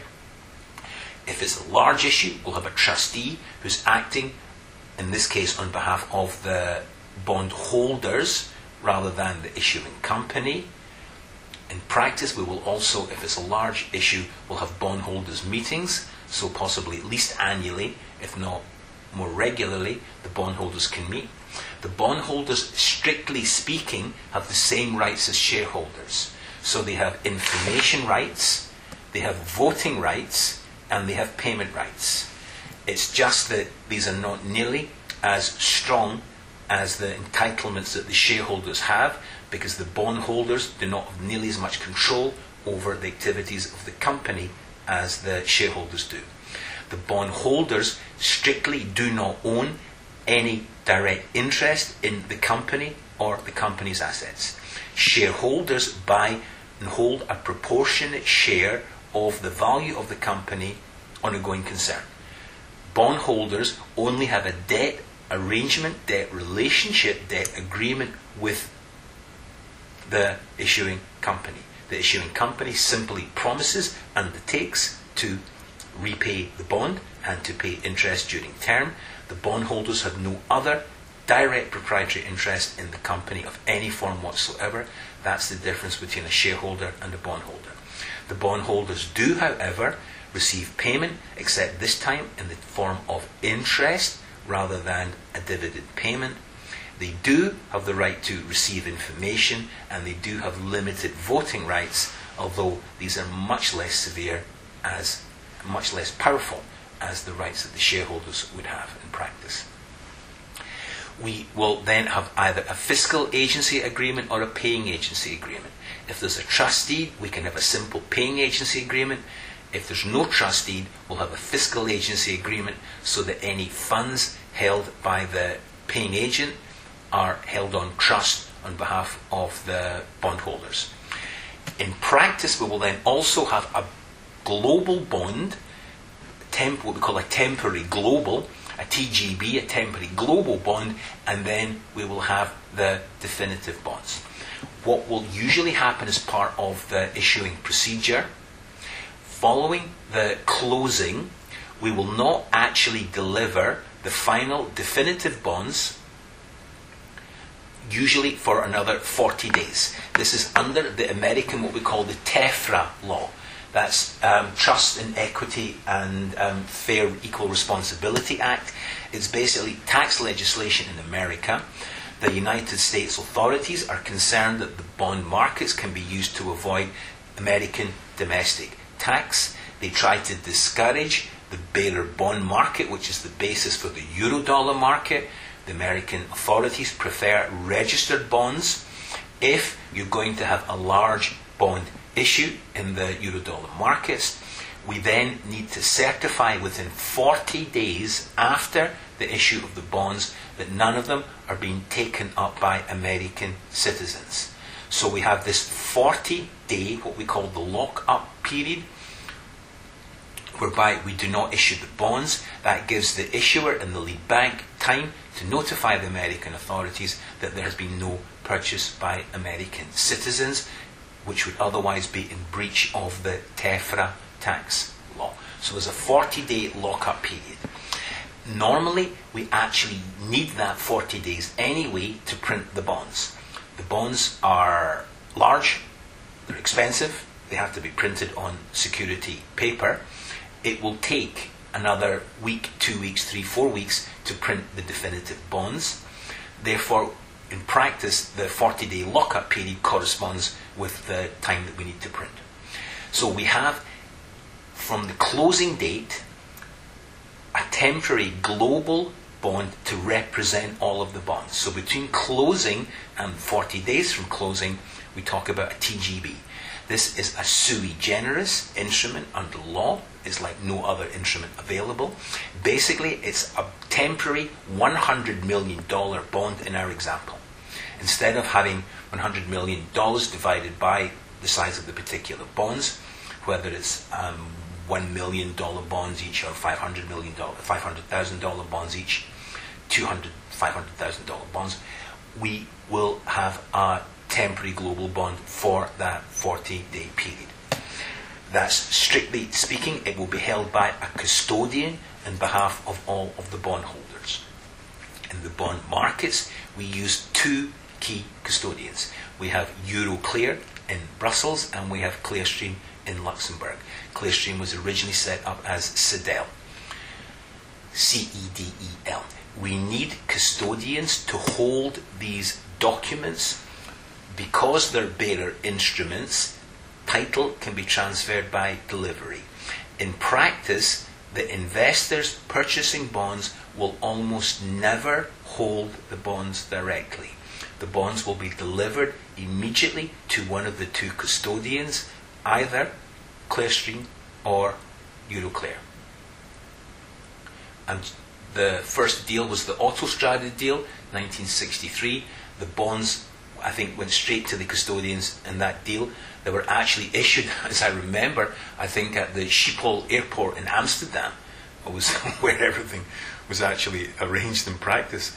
If it's a large issue, we'll have a trustee who's acting, in this case, on behalf of the bond holders rather than the issuing company. In practice, we will also, if it's a large issue, we'll have bondholders meetings, so possibly at least annually, if not more regularly, the bondholders can meet. The bondholders, strictly speaking, have the same rights as shareholders. So they have information rights, they have voting rights, and they have payment rights. It's just that these are not nearly as strong as the entitlements that the shareholders have, because the bondholders do not have nearly as much control over the activities of the company as the shareholders do. The bondholders strictly do not own any direct interest in the company or the company's assets. Shareholders buy and hold a proportionate share of the value of the company on a going concern. Bondholders only have a debt arrangement, debt relationship, debt agreement with the issuing company. The issuing company simply promises, undertakes to repay the bond and to pay interest during term. The bondholders have no other direct proprietary interest in the company of any form whatsoever. That's the difference between a shareholder and a bondholder. The bondholders do, however, receive payment, except this time in the form of interest rather than a dividend payment. They do have the right to receive information, and they do have limited voting rights, although these are much less severe, as much less powerful as the rights that the shareholders would have in practice. We will then have either a fiscal agency agreement or a paying agency agreement. If there's a trustee, we can have a simple paying agency agreement. If there's no trustee, we'll have a fiscal agency agreement so that any funds held by the paying agent are held on trust on behalf of the bondholders. In practice, we will then also have a global bond, what we call a temporary global, a TGB, a temporary global bond, and then we will have the definitive bonds. What will usually happen as part of the issuing procedure, following the closing, we will not actually deliver the final definitive bonds, usually for another 40 days. This is under the American, what we call the TEFRA law. That's Trust and Equity and Fair Equal Responsibility Act. It's basically tax legislation in America. The United States authorities are concerned that the bond markets can be used to avoid American domestic tax. They try to discourage the bearer bond market, which is the basis for the Eurodollar market. The American authorities prefer registered bonds. If you're going to have a large bond issue in the Eurodollar markets, we then need to certify within 40 days after the issue of the bonds that none of them are being taken up by American citizens. So we have this 40-day, what we call the lock-up period, whereby we do not issue the bonds. That gives the issuer and the lead bank time to notify the American authorities that there has been no purchase by American citizens, which would otherwise be in breach of the TEFRA tax law. So there's a 40-day lock-up period. Normally, we actually need that 40 days anyway to print the bonds. The bonds are large, they're expensive, they have to be printed on security paper. It will take another week, 2 weeks, 3, 4 weeks to print the definitive bonds. Therefore, in practice, the 40-day lock-up period corresponds with the time that we need to print. So we have, from the closing date, a temporary global bond to represent all of the bonds. So between closing and 40 days from closing, we talk about a TGB. This is a sui generis instrument under law. It's like no other instrument available. Basically, it's a temporary $100 million bond in our example. Instead of having $100 million divided by the size of the particular bonds, whether it's $1 million bonds each or $500,000 bonds each, $500,000 bonds, we will have a temporary global bond for that 40-day period. That's, strictly speaking, it will be held by a custodian on behalf of all of the bondholders. In the bond markets, we use two key custodians. We have Euroclear in Brussels and we have Clearstream in Luxembourg. Clearstream was originally set up as CEDEL. C-E-D-E-L. We need custodians to hold these documents. Because they're bearer instruments, title can be transferred by delivery. In practice, the investors purchasing bonds will almost never hold the bonds directly. The bonds will be delivered immediately to one of the two custodians, either Clearstream or Euroclear. And the first deal was the Autostrada deal, 1963. The bonds I think, went straight to the custodians in that deal. They were actually issued, as I remember, I think at the Schiphol airport in Amsterdam, was where everything was actually arranged in practice.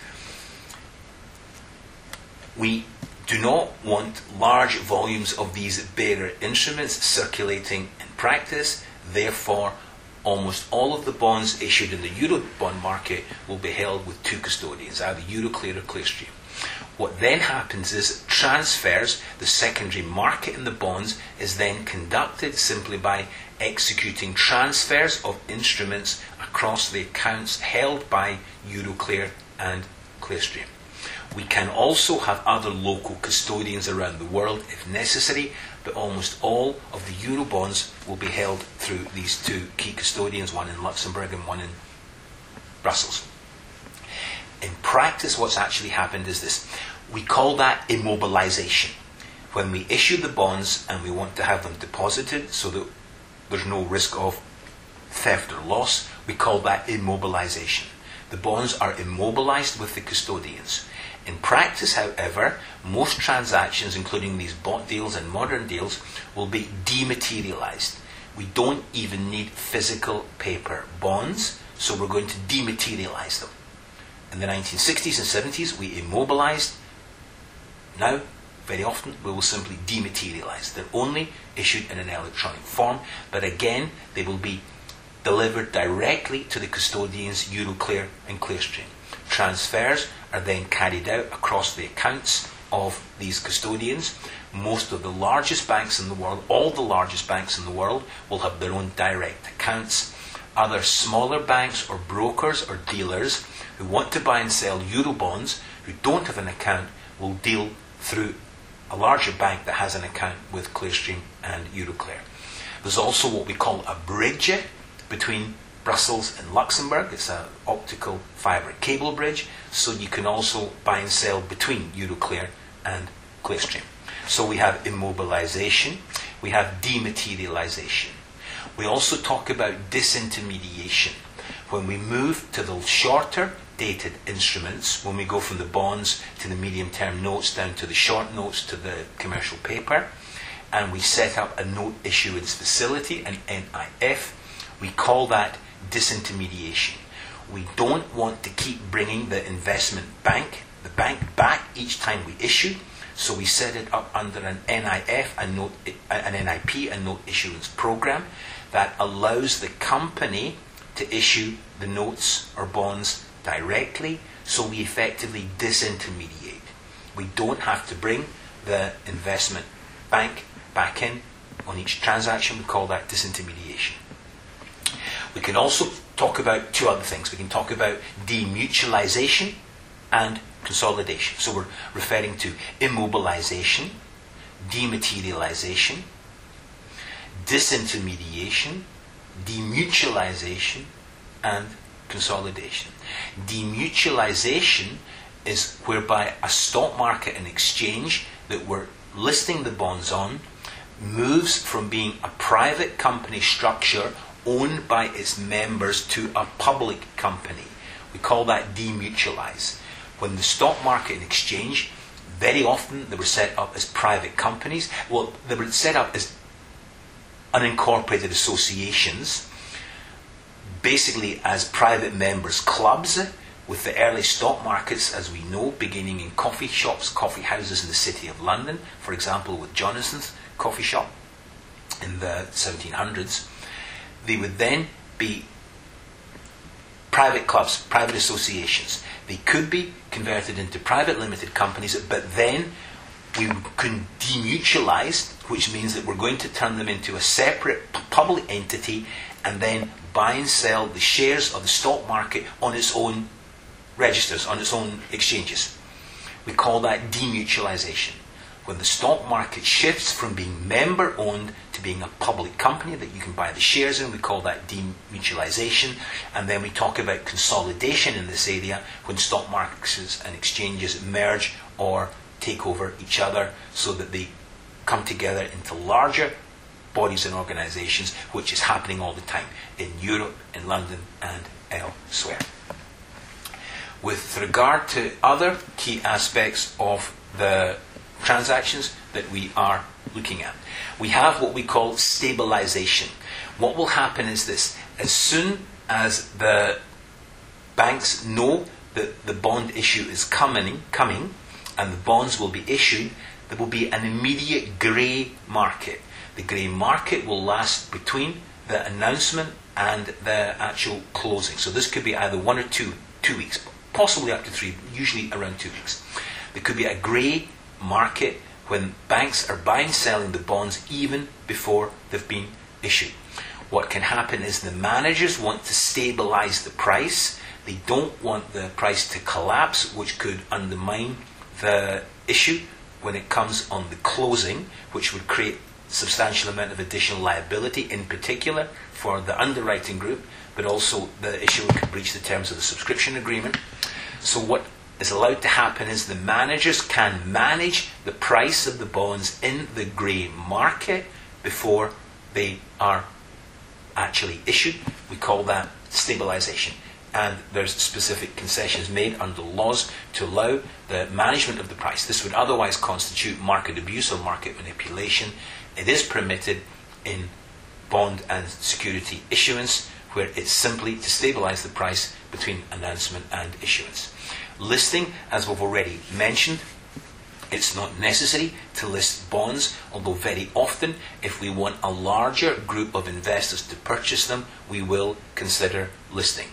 We do not want large volumes of these bearer instruments circulating in practice. Therefore, almost all of the bonds issued in the Eurobond market will be held with two custodians, either Euroclear or Clearstream. What then happens is transfers, the secondary market in the bonds, is then conducted simply by executing transfers of instruments across the accounts held by Euroclear and Clearstream. We can also have other local custodians around the world if necessary, but almost all of the Eurobonds will be held through these two key custodians, one in Luxembourg and one in Brussels. In practice, what's actually happened is this. We call that immobilization. When we issue the bonds and we want to have them deposited so that there's no risk of theft or loss, we call that immobilization. The bonds are immobilized with the custodians. In practice, however, most transactions, including these bought deals and modern deals, will be dematerialized. We don't even need physical paper bonds, so we're going to dematerialize them. In the 1960s and 70s, we immobilized. Now, very often, we will simply dematerialize. They're only issued in an electronic form, but again, they will be delivered directly to the custodians Euroclear and Clearstream. Transfers are then carried out across the accounts of these custodians. Most of the largest banks in the world, all the largest banks in the world, will have their own direct accounts. Other smaller banks or brokers or dealers who want to buy and sell Eurobonds, who don't have an account, will deal through a larger bank that has an account with Clearstream and Euroclear. There's also what we call a bridge between Brussels and Luxembourg. It's an optical fibre cable bridge, so you can also buy and sell between Euroclear and Clearstream. So we have immobilization, we have dematerialization. We also talk about disintermediation. When we move to the shorter dated instruments, when we go from the bonds to the medium-term notes down to the short notes to the commercial paper, and we set up a note issuance facility, an NIF, we call that disintermediation. We don't want to keep bringing the investment bank, the bank, back each time we issue, so we set it up under an NIF, an NIP, a note issuance program, that allows the company to issue the notes or bonds directly, so we effectively disintermediate. We don't have to bring the investment bank back in on each transaction. We call that disintermediation. We can also talk about two other things. We can talk about demutualization and consolidation. So we're referring to immobilization, dematerialization, disintermediation, demutualization, and consolidation. Demutualization is whereby a stock market and exchange that we're listing the bonds on moves from being a private company structure owned by its members to a public company. We call that demutualize. When the stock market and exchange, very often they were set up as private companies. Well, they were set up as unincorporated associations, basically as private members' clubs, with the early stock markets, as we know, beginning in coffee shops, coffee houses in the City of London, for example, with Jonathan's coffee shop in the 1700s. They would then be private clubs, private associations. They could be converted into private limited companies, but then we can demutualize, which means that we're going to turn them into a separate public entity and then buy and sell the shares of the stock market on its own registers, on its own exchanges. We call that demutualization. When the stock market shifts from being member-owned to being a public company that you can buy the shares in, we call that demutualization. And then we talk about consolidation in this area, when stock markets and exchanges merge or take over each other so that they come together into larger bodies and organizations, which is happening all the time in Europe, in London, and elsewhere. With regard to other key aspects of the transactions that we are looking at. We have what we call stabilization. What will happen is this: as soon as the banks know that the bond issue is coming, and the bonds will be issued, there will be an immediate grey market. The grey market will last between the announcement and the actual closing. So this could be either 1 or 2 weeks, possibly up to 3, usually around 2 weeks. There could be a grey market when banks are buying, selling the bonds even before they've been issued. What can happen is the managers want to stabilize the price. They don't want the price to collapse, which could undermine the issue when it comes on the closing, which would create a substantial amount of additional liability, in particular for the underwriting group, but also the issuer could breach the terms of the subscription agreement. So what is allowed to happen is the managers can manage the price of the bonds in the grey market before they are actually issued. We call that stabilization. And there's specific concessions made under laws to allow the management of the price. This would otherwise constitute market abuse or market manipulation. It is permitted in bond and security issuance, where it's simply to stabilize the price between announcement and issuance. Listing, as we've already mentioned, it's not necessary to list bonds, although very often, if we want a larger group of investors to purchase them, we will consider listing.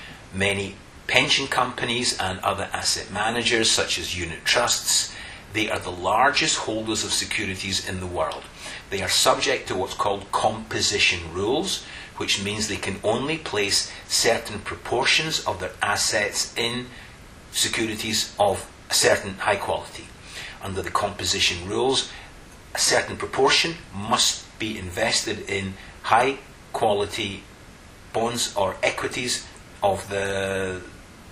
Many pension companies and other asset managers, such as unit trusts, they are the largest holders of securities in the world. They are subject to what's called composition rules, which means they can only place certain proportions of their assets in securities of a certain high quality. Under the composition rules, a certain proportion must be invested in high quality bonds or equities of the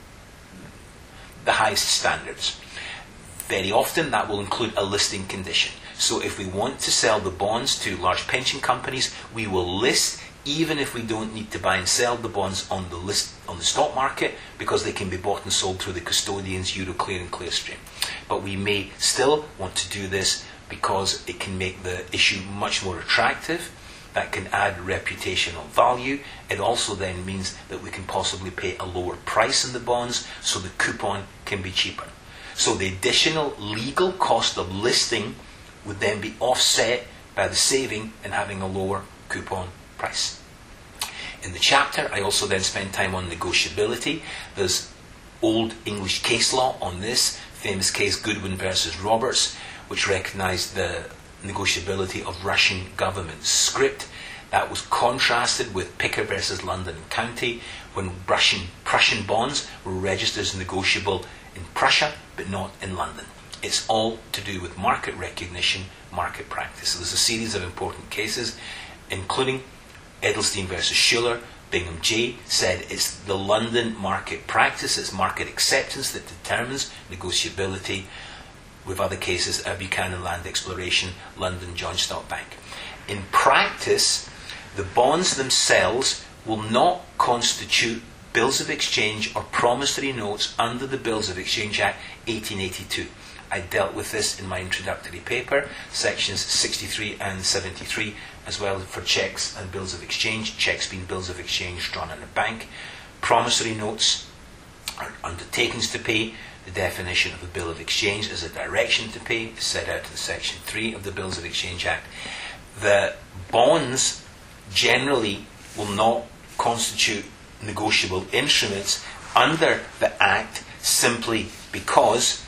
highest standards. Very often that will include a listing condition. So if we want to sell the bonds to large pension companies, we will list even if we don't need to buy and sell the bonds on the stock market, because they can be bought and sold through the custodians, Euroclear and Clearstream. But we may still want to do this because it can make the issue much more attractive. That can add reputational value. It also then means that we can possibly pay a lower price in the bonds, so the coupon can be cheaper. So the additional legal cost of listing would then be offset by the saving in having a lower coupon price. In the chapter, I also then spend time on negotiability. There's old English case law on this, famous case Goodwin versus Roberts, which recognised the negotiability of Russian government script. That was contrasted with Picker versus London and County, when Prussian bonds were registered as negotiable in Prussia, but not in London. It's all to do with market recognition, market practice. So there's a series of important cases, including Edelstein versus Schuller. Bingham J. said it's the London market practice, it's market acceptance that determines negotiability. With other cases, Buchanan Land Exploration, London Joint Stock Bank. In practice, the bonds themselves will not constitute bills of exchange or promissory notes under the Bills of Exchange Act 1882. I dealt with this in my introductory paper, sections 63 and 73, as well for cheques and bills of exchange, cheques being bills of exchange drawn in a bank. Promissory notes are undertakings to pay. The definition of a bill of exchange is a direction to pay, is set out in section 3 of the Bills of Exchange Act. The bonds generally will not constitute negotiable instruments under the Act, simply because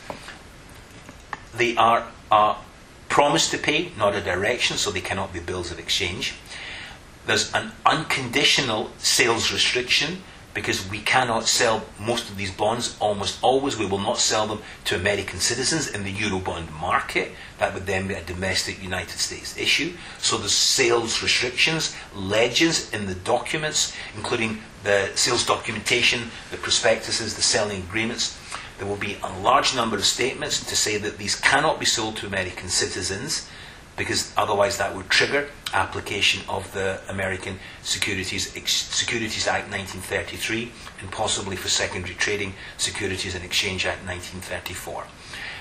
they are a promise to pay, not a direction, so they cannot be bills of exchange. There's an unconditional sales restriction, because we cannot sell most of these bonds, almost always. We will not sell them to American citizens in the Eurobond market. That would then be a domestic United States issue. So there's sales restrictions, legends in the documents, including the sales documentation, the prospectuses, the selling agreements. There will be a large number of statements to say that these cannot be sold to American citizens, because otherwise that would trigger application of the American Securities Act 1933, and possibly for secondary trading, Securities and Exchange Act 1934.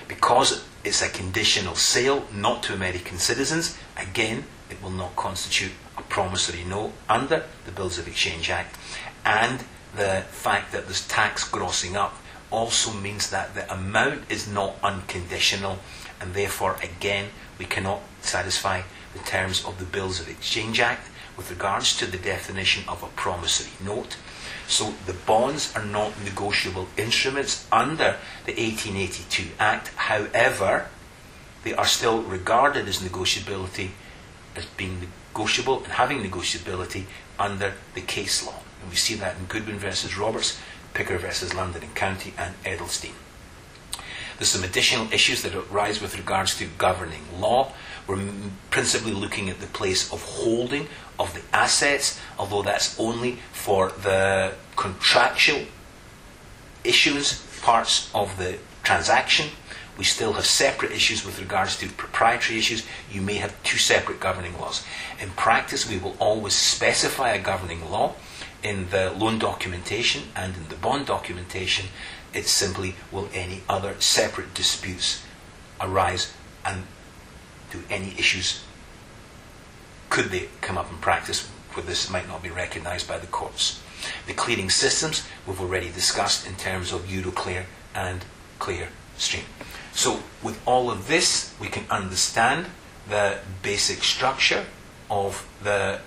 Because it's a conditional sale, not to American citizens, again, it will not constitute a promissory note under the Bills of Exchange Act. And the fact that there's tax grossing up also means that the amount is not unconditional, and therefore, again, we cannot satisfy the terms of the Bills of Exchange Act with regards to the definition of a promissory note. So the bonds are not negotiable instruments under the 1882 Act. However, they are still regarded as negotiability, as being negotiable and having negotiability under the case law. And we see that in Goodwin versus Roberts, Picker versus London and County, and Edelstein. There's some additional issues that arise with regards to governing law. We're principally looking at the place of holding of the assets, although that's only for the contractual issues, parts of the transaction. We still have separate issues with regards to proprietary issues. You may have two separate governing laws. In practice, we will always specify a governing law in the loan documentation and in the bond documentation. It's simply, will any other separate disputes arise, and do any issues, could they come up in practice where this might not be recognised by the courts? The clearing systems we've already discussed in terms of Euroclear and Clearstream. So with all of this, we can understand the basic structure of the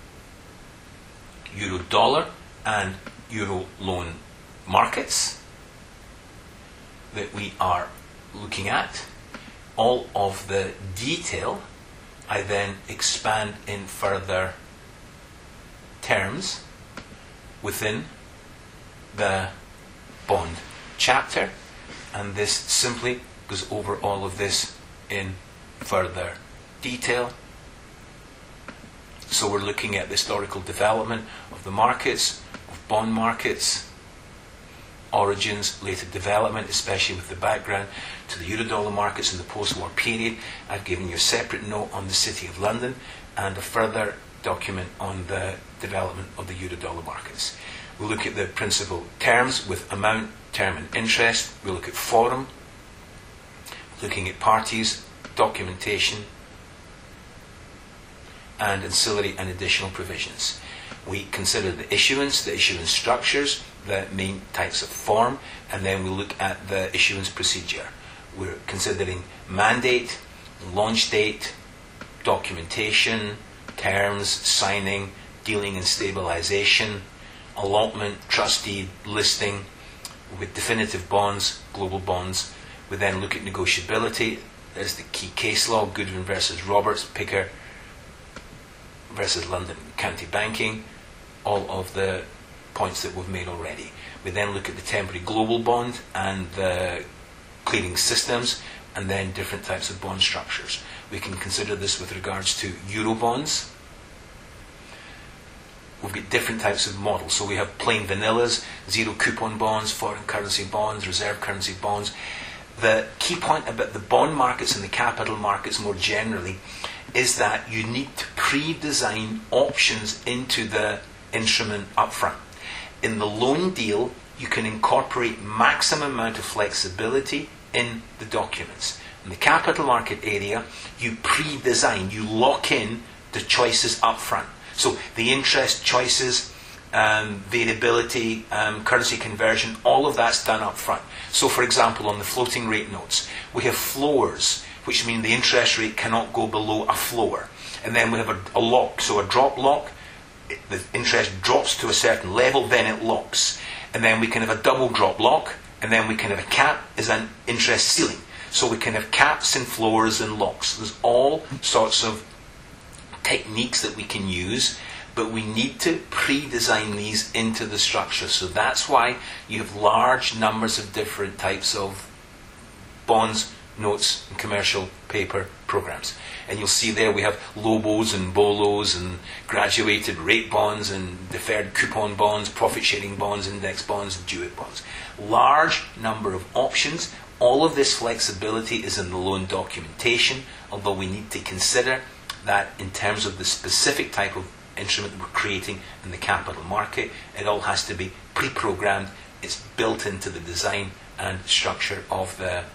euro-dollar and euro loan markets that we are looking at. All of the detail I then expand in further terms within the bond chapter, and this simply goes over all of this in further detail. So we're looking at the historical development of the markets, of bond markets, origins, later development, especially with the background to the Eurodollar markets in the post-war period. I've given you a separate note on the City of London and a further document on the development of the Eurodollar markets. We'll look at the principal terms with amount, term and interest. We'll look at forum, looking at parties, documentation, and ancillary and additional provisions. We consider the issuance structures, the main types of form, and then we look at the issuance procedure. We're considering mandate, launch date, documentation, terms, signing, dealing and stabilization, allotment, trust deed, listing, with definitive bonds, global bonds. We then look at negotiability. There's the key case law, Goodwin versus Roberts, Picker versus London County Banking, all of the points that we've made already. We then look at the temporary global bond and the clearing systems, and then different types of bond structures. We can consider this with regards to Euro bonds. We've got different types of models. So we have plain vanillas, zero coupon bonds, foreign currency bonds, reserve currency bonds. The key point about the bond markets and the capital markets more generally is that you need to pre-design options into the instrument upfront. In the loan deal, you can incorporate maximum amount of flexibility in the documents. In the capital market area, you pre-design, you lock in the choices upfront. So the interest choices, variability, currency conversion, all of that's done up front. So for example, on the floating rate notes, we have floors, which mean the interest rate cannot go below a floor. And then we have a lock, so a drop lock, the interest drops to a certain level, then it locks. And then we can have a double drop lock, and then we can have a cap as an interest ceiling. So we can have caps and floors and locks. There's all sorts of techniques that we can use, but we need to pre-design these into the structure. So that's why you have large numbers of different types of bonds, notes, and commercial paper programs. And you'll see there we have LOBOs and BOLOs and graduated rate bonds and deferred coupon bonds, profit-sharing bonds, index bonds, and DUIT bonds. Large number of options. All of this flexibility is in the loan documentation, although we need to consider that in terms of the specific type of instrument that we're creating in the capital market, it all has to be pre-programmed. It's built into the design and structure of the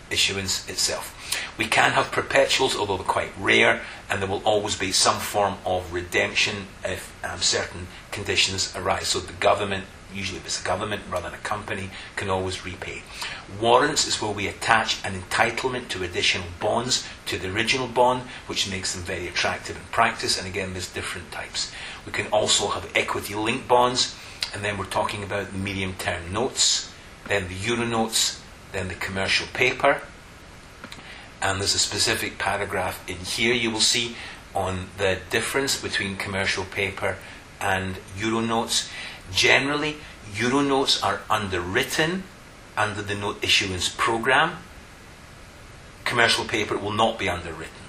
issuance itself. We can have perpetuals, although they're quite rare, and there will always be some form of redemption if certain conditions arise. So the government, usually if it's a government rather than a company, can always repay. Warrants is where we attach an entitlement to additional bonds to the original bond, which makes them very attractive in practice. And again, there's different types. We can also have equity-linked bonds, and then we're talking about the medium-term notes, then the euro notes, then the commercial paper. And there's a specific paragraph in here you will see on the difference between commercial paper and euro notes. Generally, euro notes are underwritten under the note issuance program. Commercial paper will not be underwritten.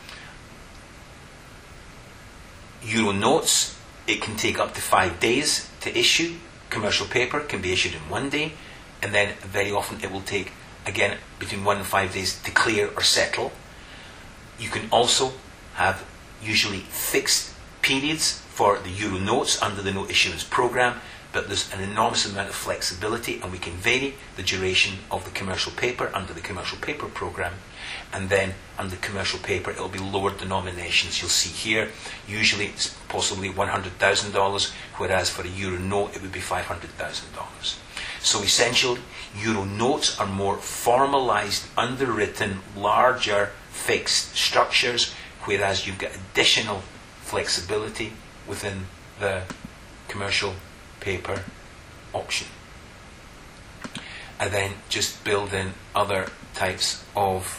Euro notes, it can take up to 5 days to issue. Commercial paper can be issued in 1 day, and then very often it will take, again, between 1 and 5 days to clear or settle. You can also have usually fixed periods for the euro notes under the note issuance program, but there's an enormous amount of flexibility, and we can vary the duration of the commercial paper under the commercial paper program. And then under commercial paper, it'll be lower denominations. You'll see here, usually it's possibly $100,000, whereas for a euro note, it would be $500,000. So essentially, euro notes are more formalized, underwritten, larger, fixed structures, whereas you've got additional flexibility within the commercial paper option. And then just build in other types of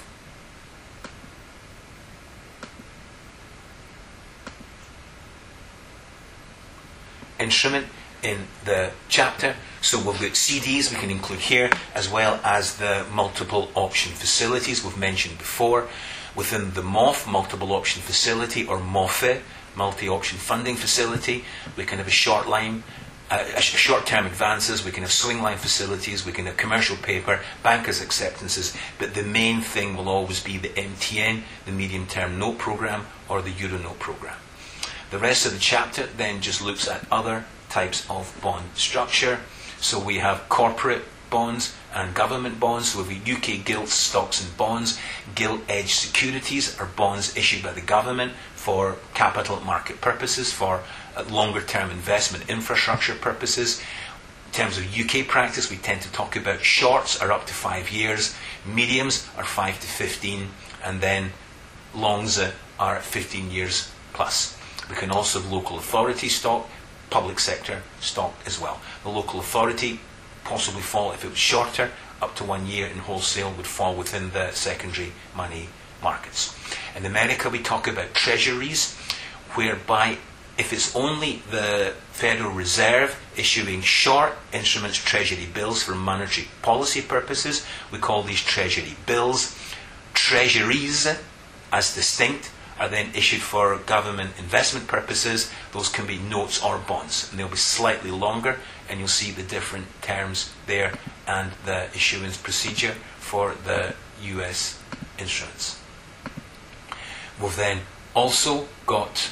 instrument in the chapter. So we've got CDs we can include here, as well as the multiple option facilities we've mentioned before. Within the MOF, multiple option facility, or MOFE, multi-option funding facility, we can have a short-term advances, we can have swing line facilities, we can have commercial paper, bankers' acceptances, but the main thing will always be the MTN, the medium-term note program, or the euro note program. The rest of the chapter then just looks at other types of bond structure. So we have corporate bonds and government bonds. So we have UK gilts, stocks and bonds. Gilt-edged securities are bonds issued by the government for capital market purposes, for longer-term investment infrastructure purposes. In terms of UK practice, we tend to talk about shorts are up to 5 years, mediums are 5 to 15, and then longs are 15 years plus. We can also have local authority stock, public sector stock as well. The local authority possibly fall, if it was shorter, up to 1 year in wholesale, would fall within the secondary money markets. In America, we talk about treasuries, whereby if it's only the Federal Reserve issuing short instruments, treasury bills for monetary policy purposes, we call these treasury bills. Treasuries, as distinct, are then issued for government investment purposes. Those can be notes or bonds, and they'll be slightly longer, and you'll see the different terms there and the issuance procedure for the US instruments. We've then also got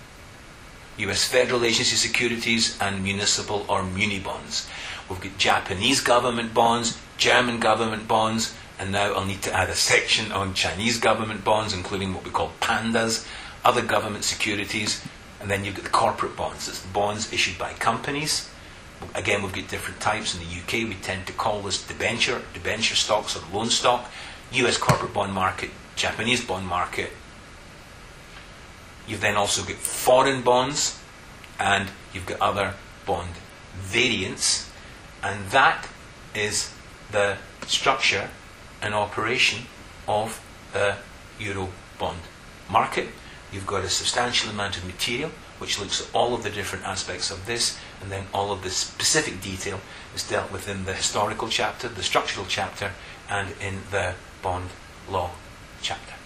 US federal agency securities and municipal or muni bonds. We've got Japanese government bonds, German government bonds, and now I'll need to add a section on Chinese government bonds, including what we call pandas, other government securities, and then you've got the corporate bonds. It's the bonds issued by companies. Again, we've got different types. In the UK, we tend to call this debenture stocks or loan stock. US corporate bond market, Japanese bond market. You've then also got foreign bonds, and you've got other bond variants, and that is the structure and operation of the Euro bond market. You've got a substantial amount of material which looks at all of the different aspects of this, and then all of the specific detail is dealt with in the historical chapter, the structural chapter, and in the bond law chapter.